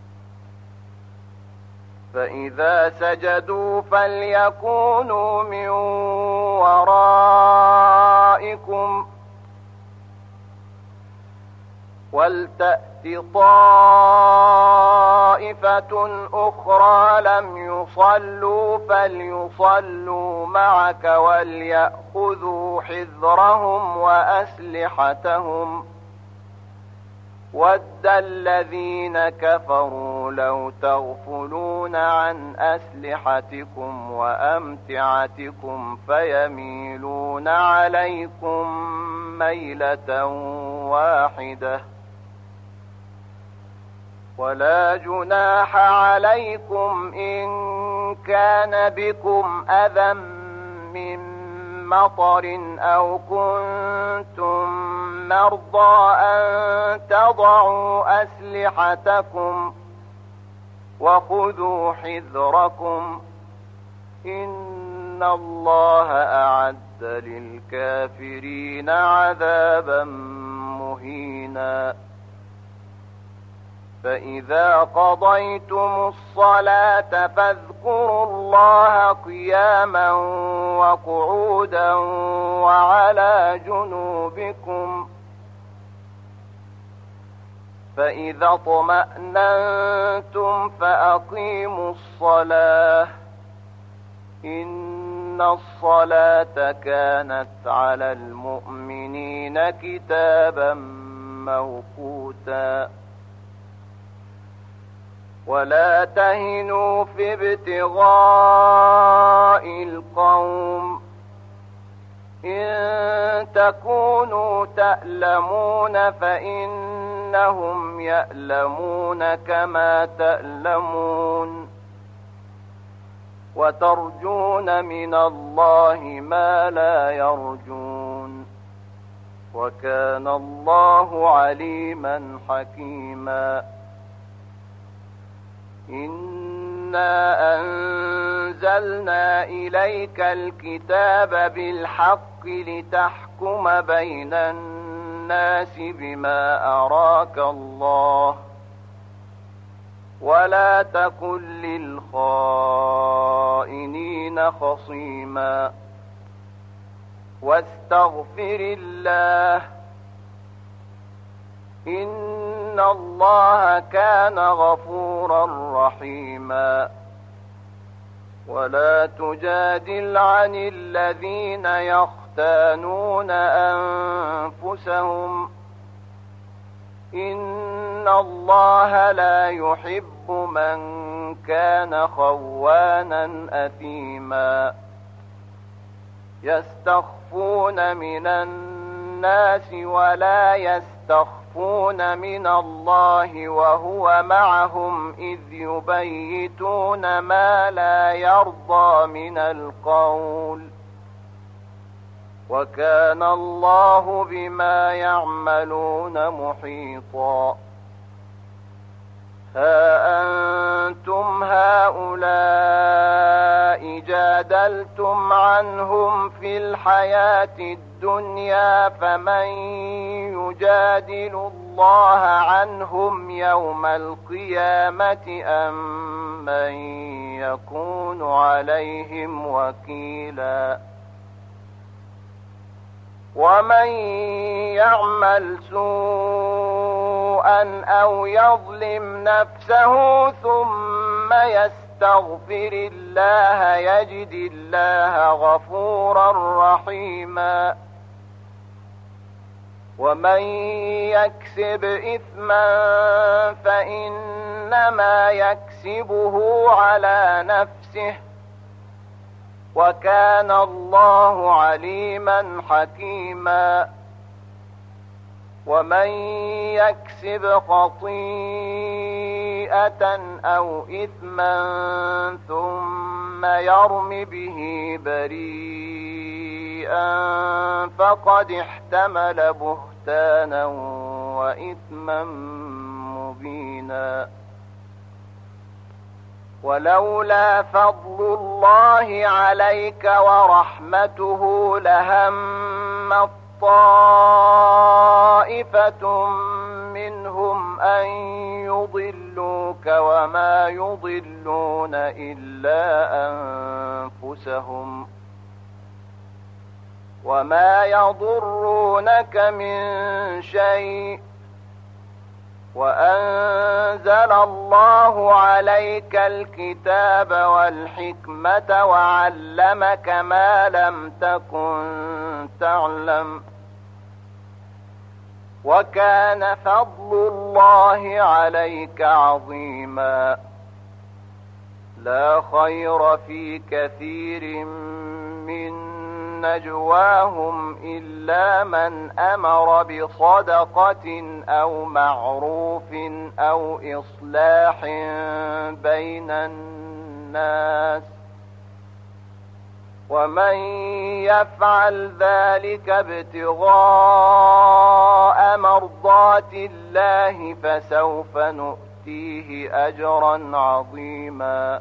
فإذا سجدوا فليكونوا من ورائكم ولتأت طائفة أخرى لم يصلوا فليصلوا معك وليأخذوا حذرهم وأسلحتهم ود الذين كفروا لو تغفلون عن أسلحتكم وأمتعتكم فيميلون عليكم ميلة واحدة ولا جناح عليكم إن كان بكم أذى من مطر أو كنتم مرضى أن تضعوا أسلحتكم وخذوا حذركم إن الله أعد للكافرين عذابا مهينا فإذا قضيتم الصلاة فاذكروا الله قياما وقعودا وعلى جنوبكم فإذا اطمأننتم فأقيموا الصلاة إن الصلاة كانت على المؤمنين كتابا موقوتا ولا تهنوا في ابتغاء القوم إن تكونوا تألمون فإنهم يألمون كما تألمون وترجون من الله ما لا يرجون وكان الله عليما حكيما إنا أنزلنا إليك الكتاب بالحق لتحكم بين الناس بما أراك الله ولا تكن للخائنين خصيما واستغفر الله إن الله كان غفورا رحيما ولا تجادل عن الذين يختانون أنفسهم إن الله لا يحب من كان خوانا أثيما يستخفون من الناس ولا يستخفون من الله وهو معهم إذ يبيتون ما لا يرضى من القول وكان الله بما يعملون محيطا ها أنتم هؤلاء جادلتم عنهم في الحياة الدنيا فمن يجادل الله عنهم يوم القيامة أم من يكون عليهم وكيلا ومن يعمل سوءا أو يظلم نفسه ثم يستغفر الله يجد الله غفورا رحيما ومن يكسب إثما فإنما يكسبه على نفسه وكان الله عليما حكيما ومن يكسب خطيئة خطيئة أو إثما ثم يرم به بريئا فقد احتمل بهتانا وإثما مبينا. ولولا فضل الله عليك ورحمته لهم طائفة منهم أن يضلوك وما يضلون إلا أنفسهم وما يضرونك من شيء وأنزل الله عليك الكتاب والحكمة وعلمك ما لم تكن تعلم وكان فضل الله عليك عظيما. لا خير في كثير من نجواهم إلا من أمر بصدقة أو معروف أو إصلاح بين الناس ومن يفعل ذلك ابتغاء مرضات الله فسوف نؤتيه أجرا عظيما.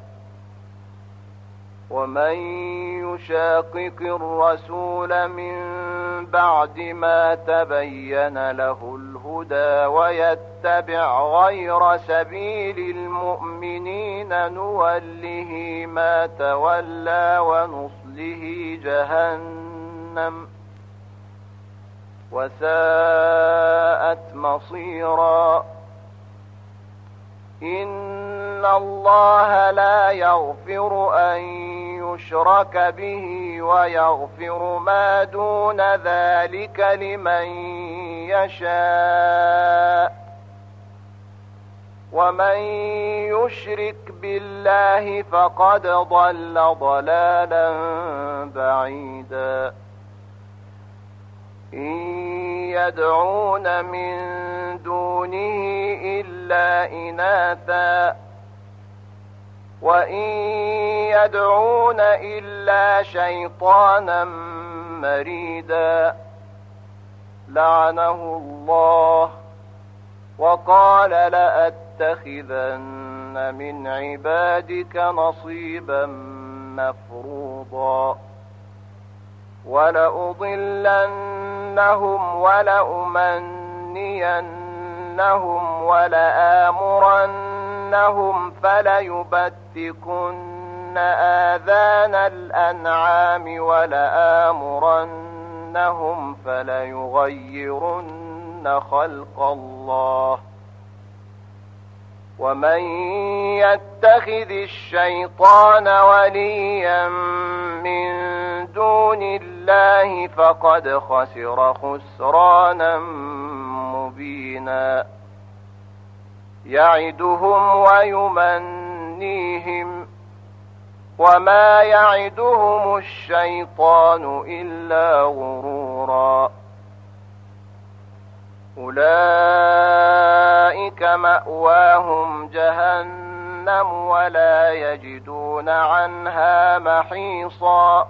ومن يشاقق الرسول من بعد ما تبين له الهدى ويتبع غير سبيل المؤمنين نوله ما تولى ونصله جهنم وساءت مصيرا. إن الله لا يغفر أن يشرك به ويغفر ما دون ذلك لمن يشاء ومن يشرك بالله فقد ضل ضلالا بعيدا. إن يدعون من دونه إلا إناثا وإن يدعون إلا شيطانا مريدا لعنه الله وقال لأتخذن من عبادك نصيبا مفروضا ولأضلنهم ولأمنينهم ولآمرنهم فليبتكن آذان الأنعام ولآمرنهم فليغيرن خلق الله ومن يتخذ الشيطان وليا من دون الله فقد خسر خسرانا مبينا. يعدهم ويمنيهم وما يعدهم الشيطان إلا غرورا. أولئك مأواهم جهنم ولا يجدون عنها محيصا.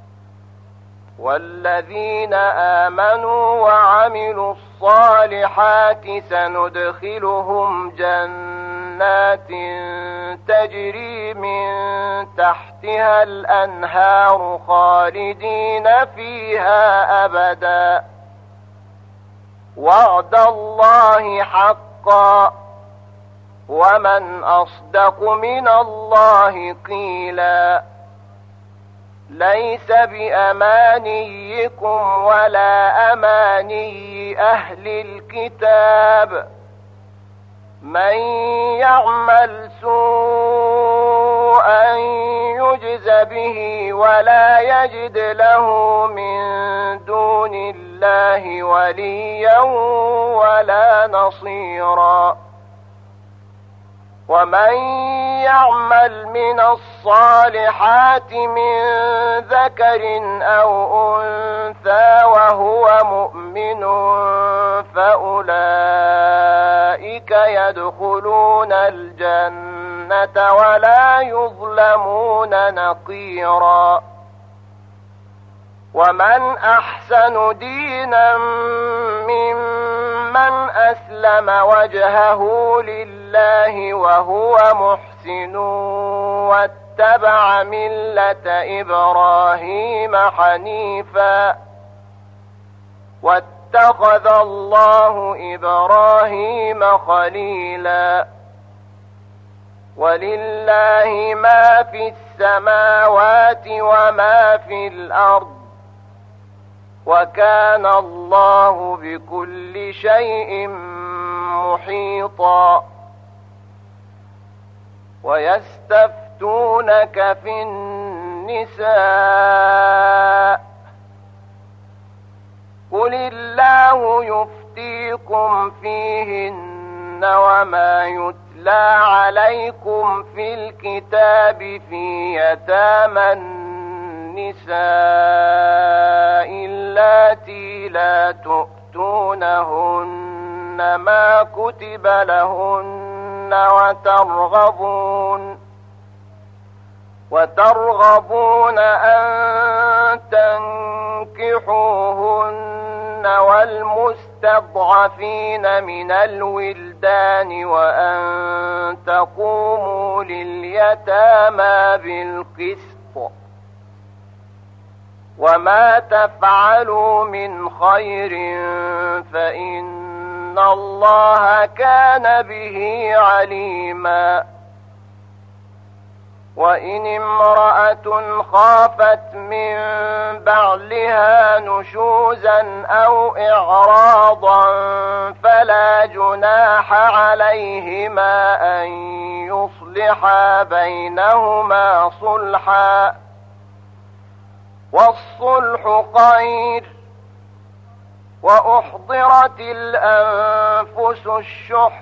والذين آمنوا وعملوا الصالحات سندخلهم جنات تجري من تحتها الأنهار خالدين فيها أبدا وعد الله حقا ومن أصدق من الله قيلا. ليس بأمانيكم ولا أماني أهل الكتاب من يعمل سوءا يجز به ولا يجد له من دون الله وليا ولا نصيرا. ومن يعمل من الصالحات من ذكر أو أنثى وهو مؤمن فأولئك أولئك يدخلون الجنة ولا يظلمون نقيرا. ومن أحسن دينا ممن أسلم وجهه لله وهو محسن واتبع ملة إبراهيم حنيفا واتخذ الله إبراهيم خليلا. ولله ما في السماوات وما في الأرض وكان الله بكل شيء محيطا. ويستفتونك في النساء قل الله يفتيكم فيهن وما يتلى عليكم في الكتاب في يتامى النساء اللاتي لا تؤتونهن ما كتب لهن وترغبون أن تنكحوهن والمستضعفين من الولدان وأن تقوموا لليتامى بالقسط وما تفعلوا من خير فإن الله كان به عليما. وإن امرأة خافت من بعلها نشوزا أو إعراضا فلا جناح عليهما أن يصلحا بينهما صلحا والصلح خير. وأحضرت الأنفس الشح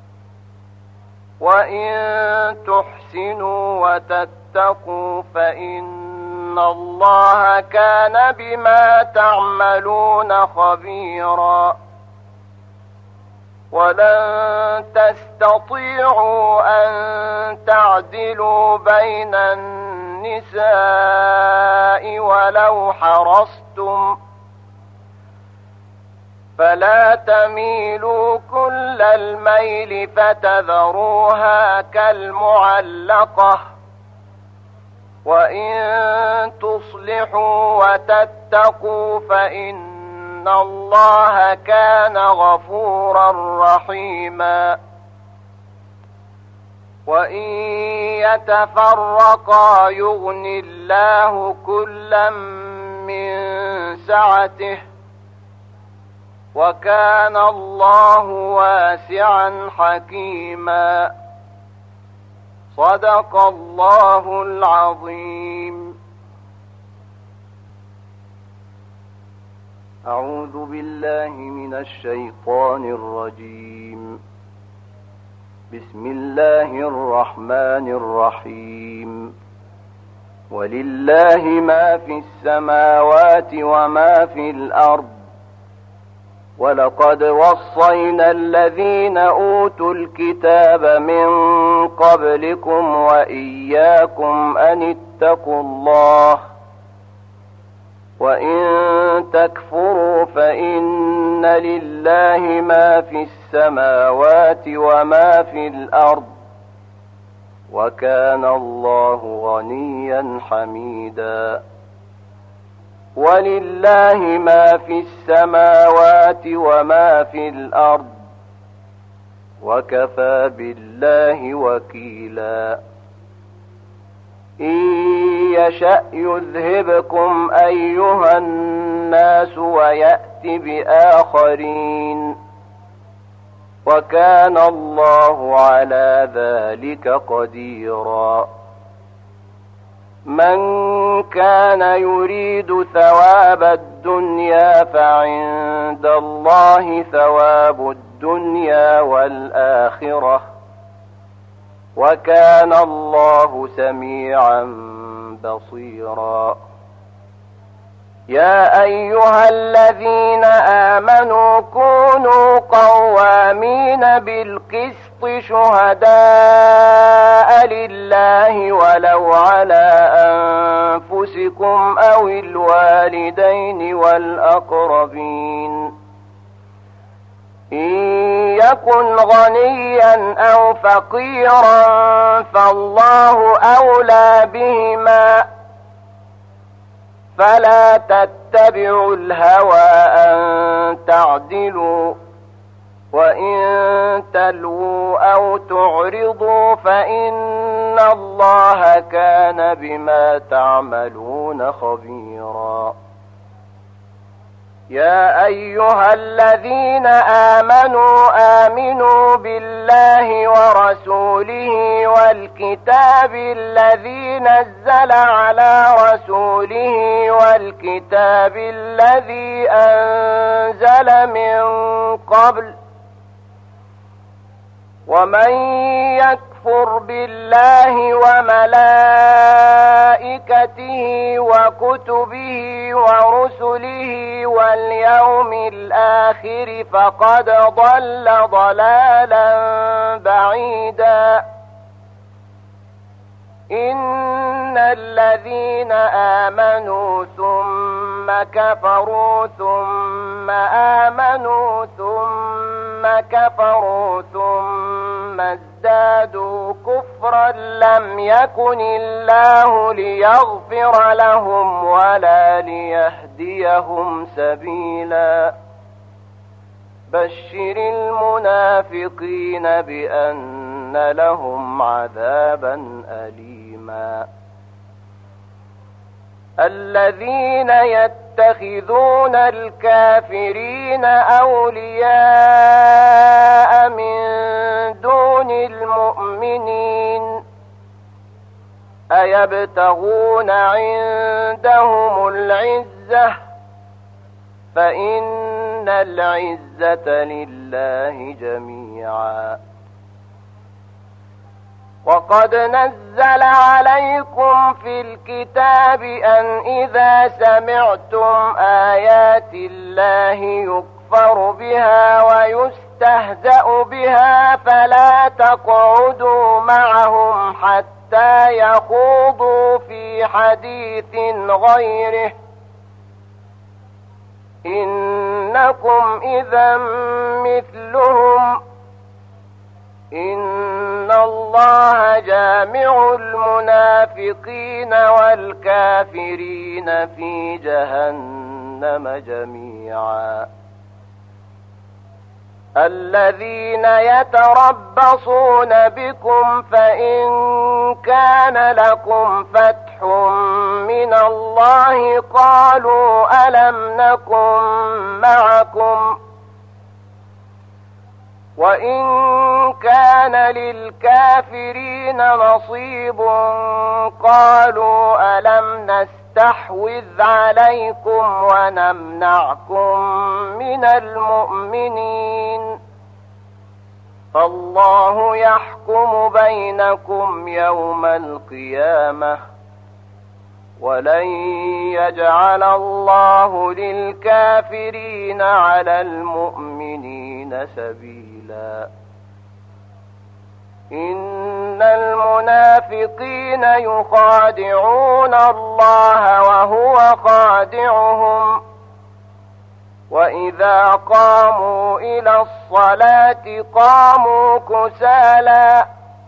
وإن تحسنوا وتتقوا فإن الله كان بما تعملون خبيرا. ولن تستطيعوا أن تعدلوا بين النساء ولو حرصتم فلا تميلوا كل الميل فتذروها كالمعلقة. وإن تصلحوا وتتقوا فإن الله كان غفورا رحيما. وإن يتفرقا يغن الله كلا من سعته وكان الله واسعا حكيما. صدق الله العظيم. أعوذ بالله من الشيطان الرجيم. بسم الله الرحمن الرحيم. ولله ما في السماوات وما في الأرض ولقد وصينا الذين أوتوا الكتاب من قبلكم وإياكم أن اتقوا الله وإن تكفروا فإن لله ما في السماوات وما في الأرض وكان الله غنيا حميدا. ولله ما في السماوات وما في الأرض وكفى بالله وكيلا. إن يشأ يذهبكم أيها الناس ويأت بآخرين وكان الله على ذلك قديرا. من كان يريد ثواب الدنيا فعند الله ثواب الدنيا والآخرة وكان الله سميعا بصيرا. يا أيها الذين آمنوا كونوا قوامين بالقسط شهداء لله ولو على أنفسكم أو الوالدين والأقربين إن يكن غنيا أو فقيرا فالله أولى بهما فلا تتبعوا الهوى أن تعدلوا وإن تلووا أو تعرضوا فإن الله كان بما تعملون خبيرا يا أيها الذين آمنوا بالله ورسوله والكتاب الذي نزل على رسوله والكتاب الذي أنزل من قبل ومن يكفر بالله وملائكته وكتبه ورسله واليوم الآخر فقد ضل ضلالا بعيدا إن الذين آمنوا ثم كفروا ثم آمنوا ثم كفروا ثم ازدادوا كفرا لم يكن الله ليغفر لهم ولا ليهديهم سبيلا بشر المنافقين بأن لهم عذابا أليما الذين يتخذون الكافرين أولياء من دون المؤمنين أيبتغون عندهم العزة فإن العزة لله جميعا وقد نزل عليكم في الكتاب أن إذا سمعتم آيات الله يكفر بها ويستهزأ بها فلا تقعدوا معهم حتى يخوضوا في حديث غيره إنكم إذا مثلهم إن الله جامع المنافقين والكافرين في جهنم جميعا الذين يتربصون بكم فإن كان لكم فتح من الله قالوا ألم نكن معكم وإن كان للكافرين نصيب قالوا ألم نستحوذ عليكم ونمنعكم من المؤمنين فالله يحكم بينكم يوم القيامة ولن يجعل الله للكافرين على المؤمنين سبيلا إن المنافقين يخادعون الله وهو خادعهم وإذا قاموا إلى الصلاة قاموا كسالى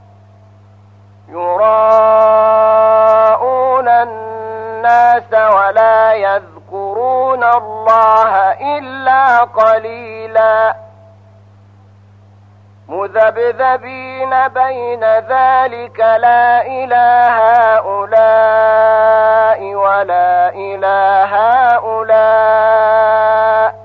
يراءون الناس ولا يذكرون الله إلا قليلا مذبذبين بين ذلك لا إلى هؤلاء ولا إلى هؤلاء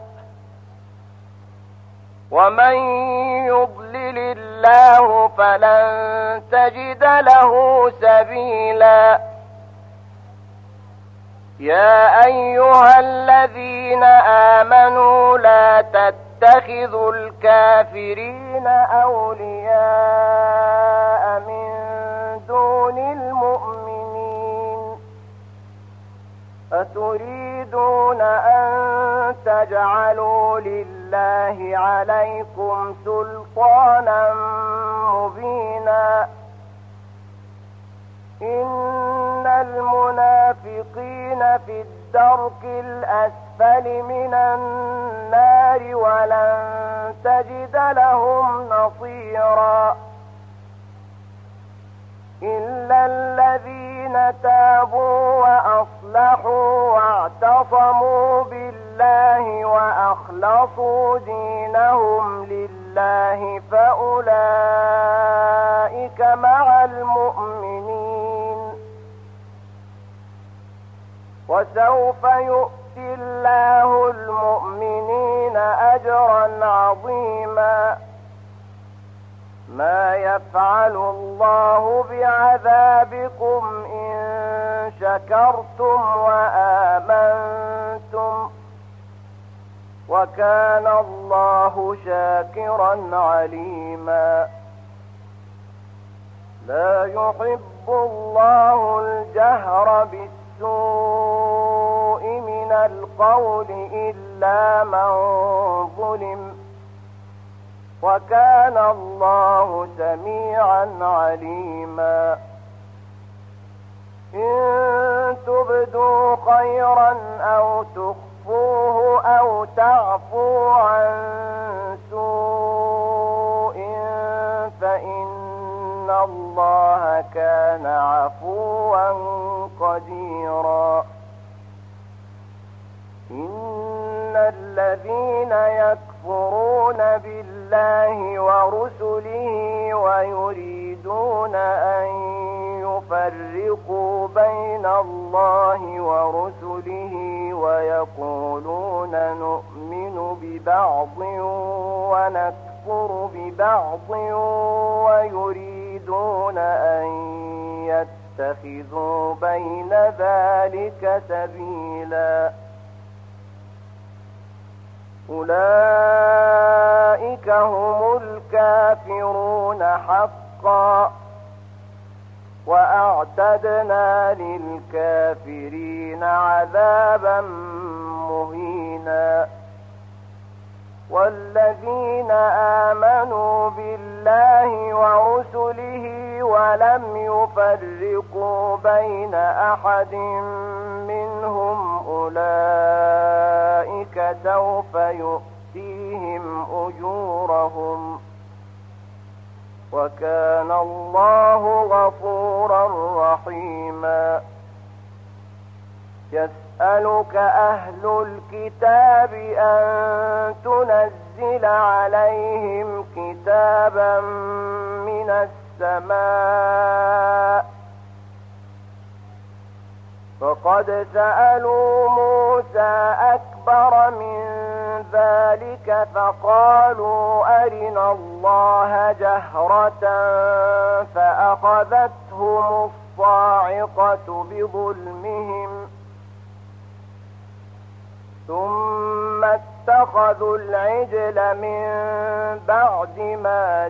ومن يضلل الله فلن تجد له سبيلا يا أيها الذين آمنوا لا تتخذوا الكافرين أولياء من دون المؤمنين أتريدون تريدون أن تجعلوا لله عليكم سلطانا مبينا إن المنافقين في الدرك الأسفل من النار ولن تجد لهم نصيرا إلا الذين تابوا وأصلحوا واعتصموا بالله وأخلصوا دينهم لله فأولئك مع المؤمنين وسوف يؤتي الله المؤمنين أجرا عظيما ما يفعل الله بعذابكم إن شكرتم وآمنتم وكان الله شاكرا عليما لا يحب الله الجهر بالسوء من القول إلا من ظلم وكان الله سميعا عليما إن تبدوا خيرا أو تخفوه أو تعفوا عن سوء فإن الله كان عفوا قديرا إن الذين يكفرون بالله ورسله ويريدون أن يفرقوا بين الله ورسله ويقولون نؤمن ببعض ونكفر ببعض ويريدون أن يتخذوا بين ذلك سبيلا أولئك هم الكافرون حقا وأعتدنا للكافرين عذابا مهينا والذين آمنوا بالله ورسله ولم يفرقوا بين أحد منهم أولئك سوف يؤتيهم أجورهم وكان الله غفورا رحيما يسألك أهل الكتاب أن تنزل عليهم كتابا من السماء فقد سألوا موسى أكبر من ذلك فقالوا أرنا الله جهرة فأخذتهم الصاعقة بظلمهم ثم اتخذوا العجل من بعد ما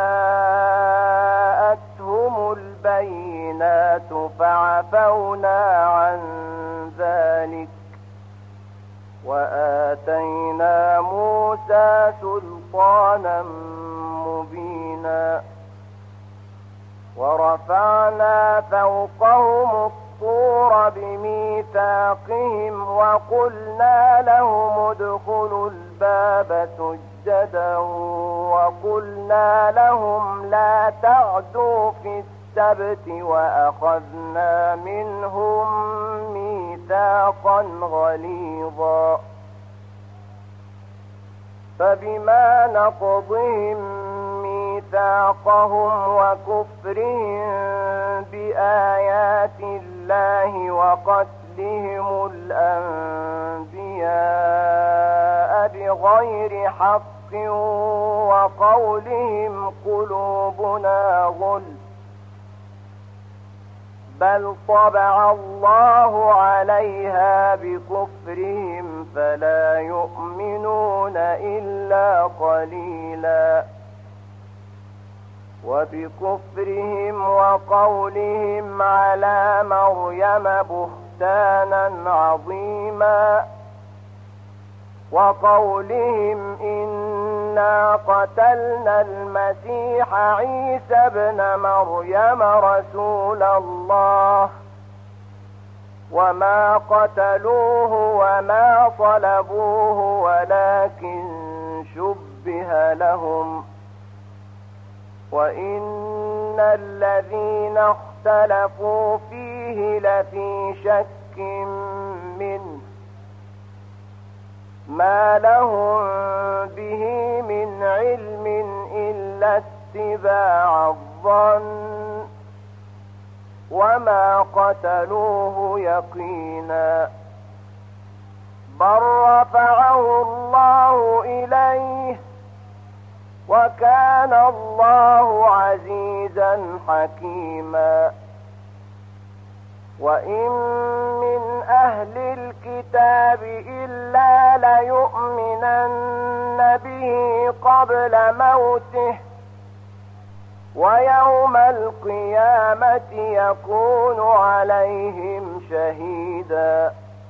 جاءتهم البينات فعفونا عن ذلك وآتينا موسى سلطانا مبينا ورفعنا فوقهم الطور بميثاقهم وقلنا لهم ادخلوا الباب سجدا وقلنا لهم لا تعدوا في السبت وأخذنا منهم ميثاقا غليظا فبما نقضهم ميثاقهم وكفرهم بآيات الله وقتلهم الأنبياء بغير حق وقولهم قلوبنا غلف بل طبع الله عليها بكفرهم فلا يؤمنون إلا قليلا وبكفرهم وقولهم على مريم بهتانا عظيما وقولهم إنا قتلنا المسيح عيسى ابن مريم رسول الله وما قتلوه وما صلبوه ولكن شبه لهم وإن الذين اختلفوا فيه لفي شك منه ما لهم به من علم إلا اتباع الظن وما قتلوه يقينا بل رفعه الله إليه وكان الله عزيزا حكيما وإن من أهل الكتاب إلا ليؤمنن به قبل موته ويوم القيامة يكون عليهم شهيدا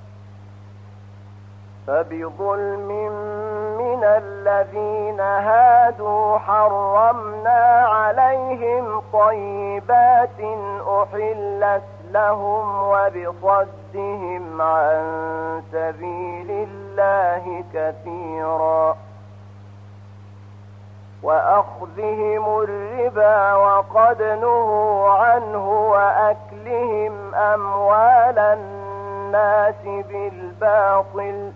فبظلم من الذين هادوا حرمنا عليهم طيبات أحلت لهم وبصدهم عن سبيل الله كثيرا وأخذهم الربا وقد نهوا عنه وأكلهم أموال الناس بالباطل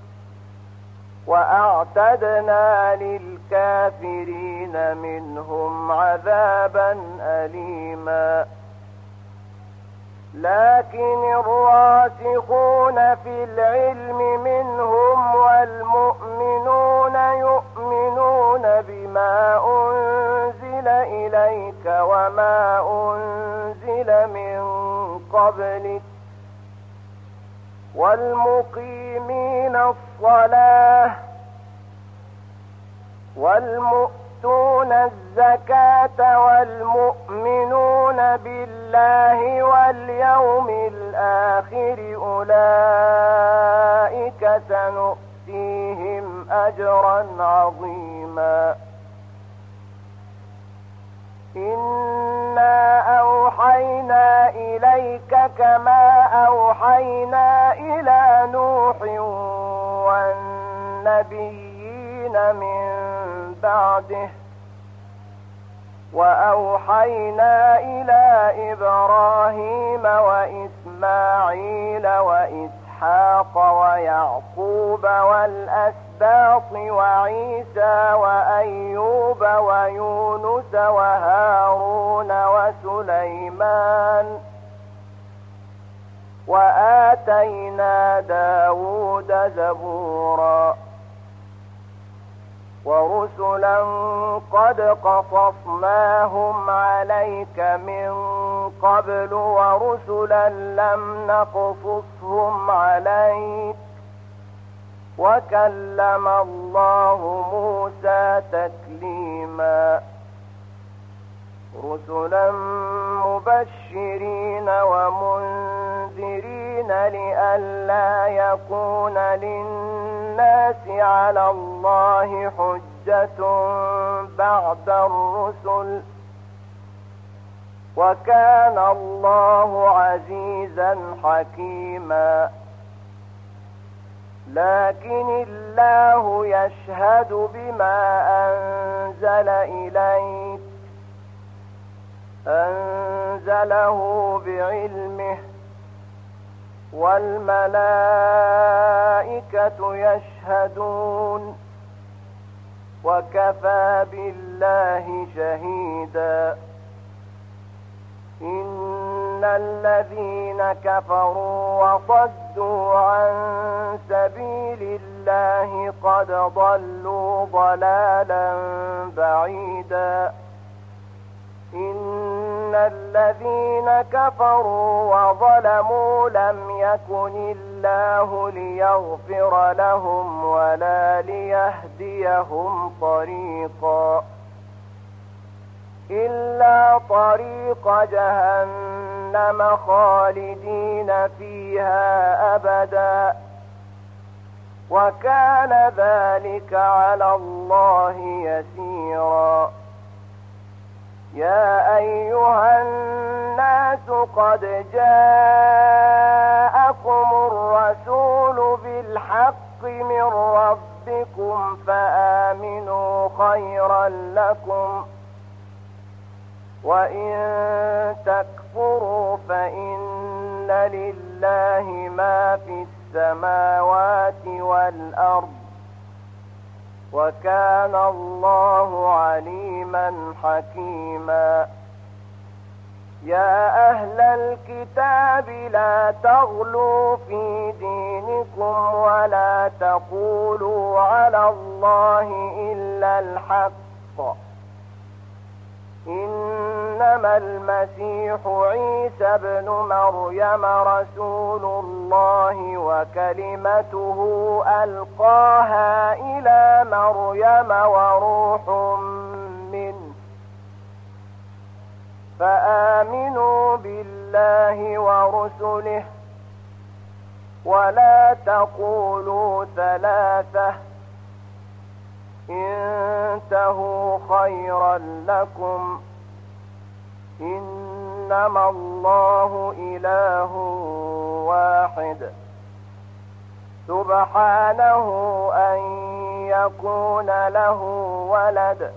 وأعتدنا للكافرين منهم عذابا أليما لكن الراسخون في العلم منهم والمؤمنون يؤمنون بما أنزل إليك وما أنزل من قبلك والمقيمين الصلاة والمؤتون الزكاة والمؤمنون بالله واليوم الآخر أولئك سنؤتيهم أجرا عظيما إنا أوحينا إليك كما أوحينا إلى نوح والنبيين من بعده وأوحينا إلى إبراهيم وإسماعيل وإسحاق ويعقوب والأسباط وعيسى وأيوب ويونس وهارون وسليمان وآتينا داود زبورا ورسلا قد قصصناهم عليك من قبل ورسلا لم نقصصهم عليك وكلم الله موسى تكليما رسلا مبشرين ومنذرين لئلا يكون للناس على الله حجة بعد الرسل وكان الله عزيزا حكيما لكن الله يشهد بما أنزل إليك أنزله بعلمه والملائكة يشهدون وكفى بالله شهيدا إن الذين كفروا وصدوا عن سبيل الله قد ضلوا ضلالا بعيدا إن الذين كفروا وظلموا لم يكن الله ليغفر لهم ولا ليهديهم طريقا إلا طريق جهنم خالدين فيها أبدا وكان ذلك على الله يسيرا. يا أيها الناس قد جاءكم الرسول بالحق من ربكم فآمنوا خيرا لكم وإن تكفروا فإن لله ما في السماوات والأرض وكان الله عليما حكيما. يا أهل الكتاب لا تغلوا في دينكم ولا تقولوا على الله إلا الحق إنما المسيح عيسى ابن مريم رسول الله وكلمته ألقاها إلى مريم وروح منه فآمنوا بالله ورسله ولا تقولوا ثلاثة انتهوا خيرا لكم إنما الله إله واحد سبحانه أن يكون له ولد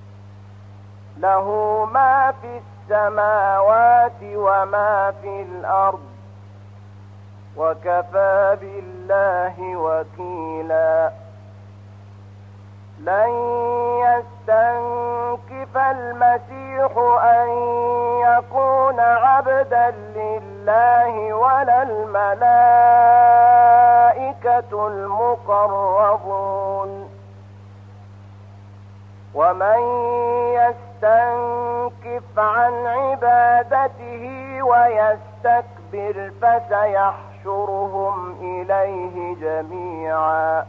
له ما في السماوات وما في الأرض وكفى بالله وكيلا. لن يستنكف المسيح أن يكون عبدا لله ولا الملائكة المقربون ومن يستنكف عن عبادته ويستكبر فسيحشرهم إليه جميعا.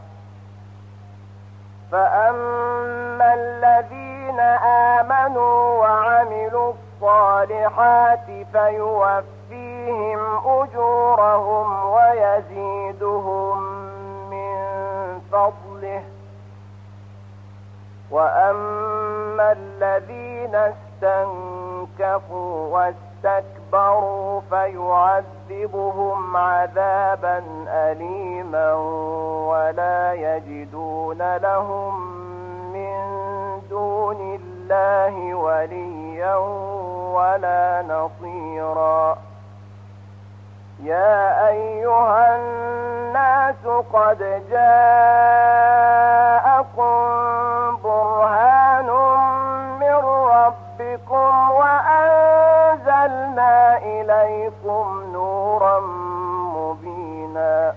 فأما الذين آمنوا وعملوا الصالحات فيوفيهم أجورهم ويزيدهم من فضله وأما الذين استنكفوا واستكبروا فيعذبهم عذابا أليما ولا يجدون لهم من دون الله وليا ولا نصيرا. يا أيها الناس قد جاءكم برهان من ربكم وأنزلنا إليكم نورا مبينا.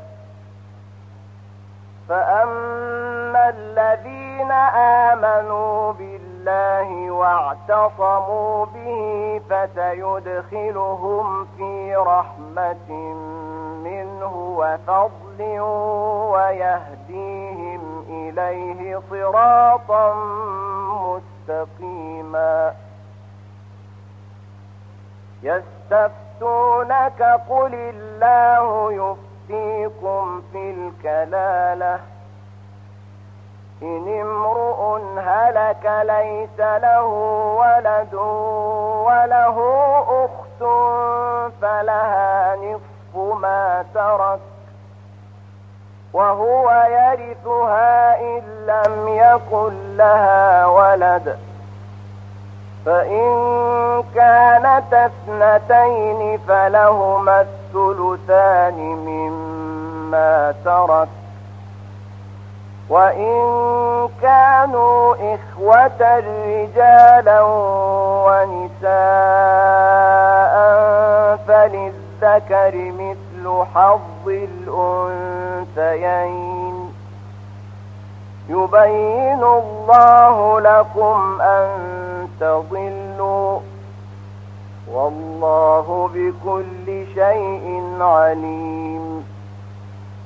فأما الذين آمنوا بالله واعتصموا به فسيدخلهم في رحمة منه وفضل ويهديهم إليه صراطا مستقيما. يستفتونك قل الله يفتيكم في الكلالة إن امرؤ هلك ليس له ولد وله أخت فلها نصف ما ترك وهو يرثها إن لم يكن لها ولد فإن كانت اثنتين فلهما الثلثان مما ترك وإن كانوا إخوة رجالا ونساء فللذكر مثل حظ الأنثيين يبين الله لكم أن تضلوا والله بكل شيء عليم.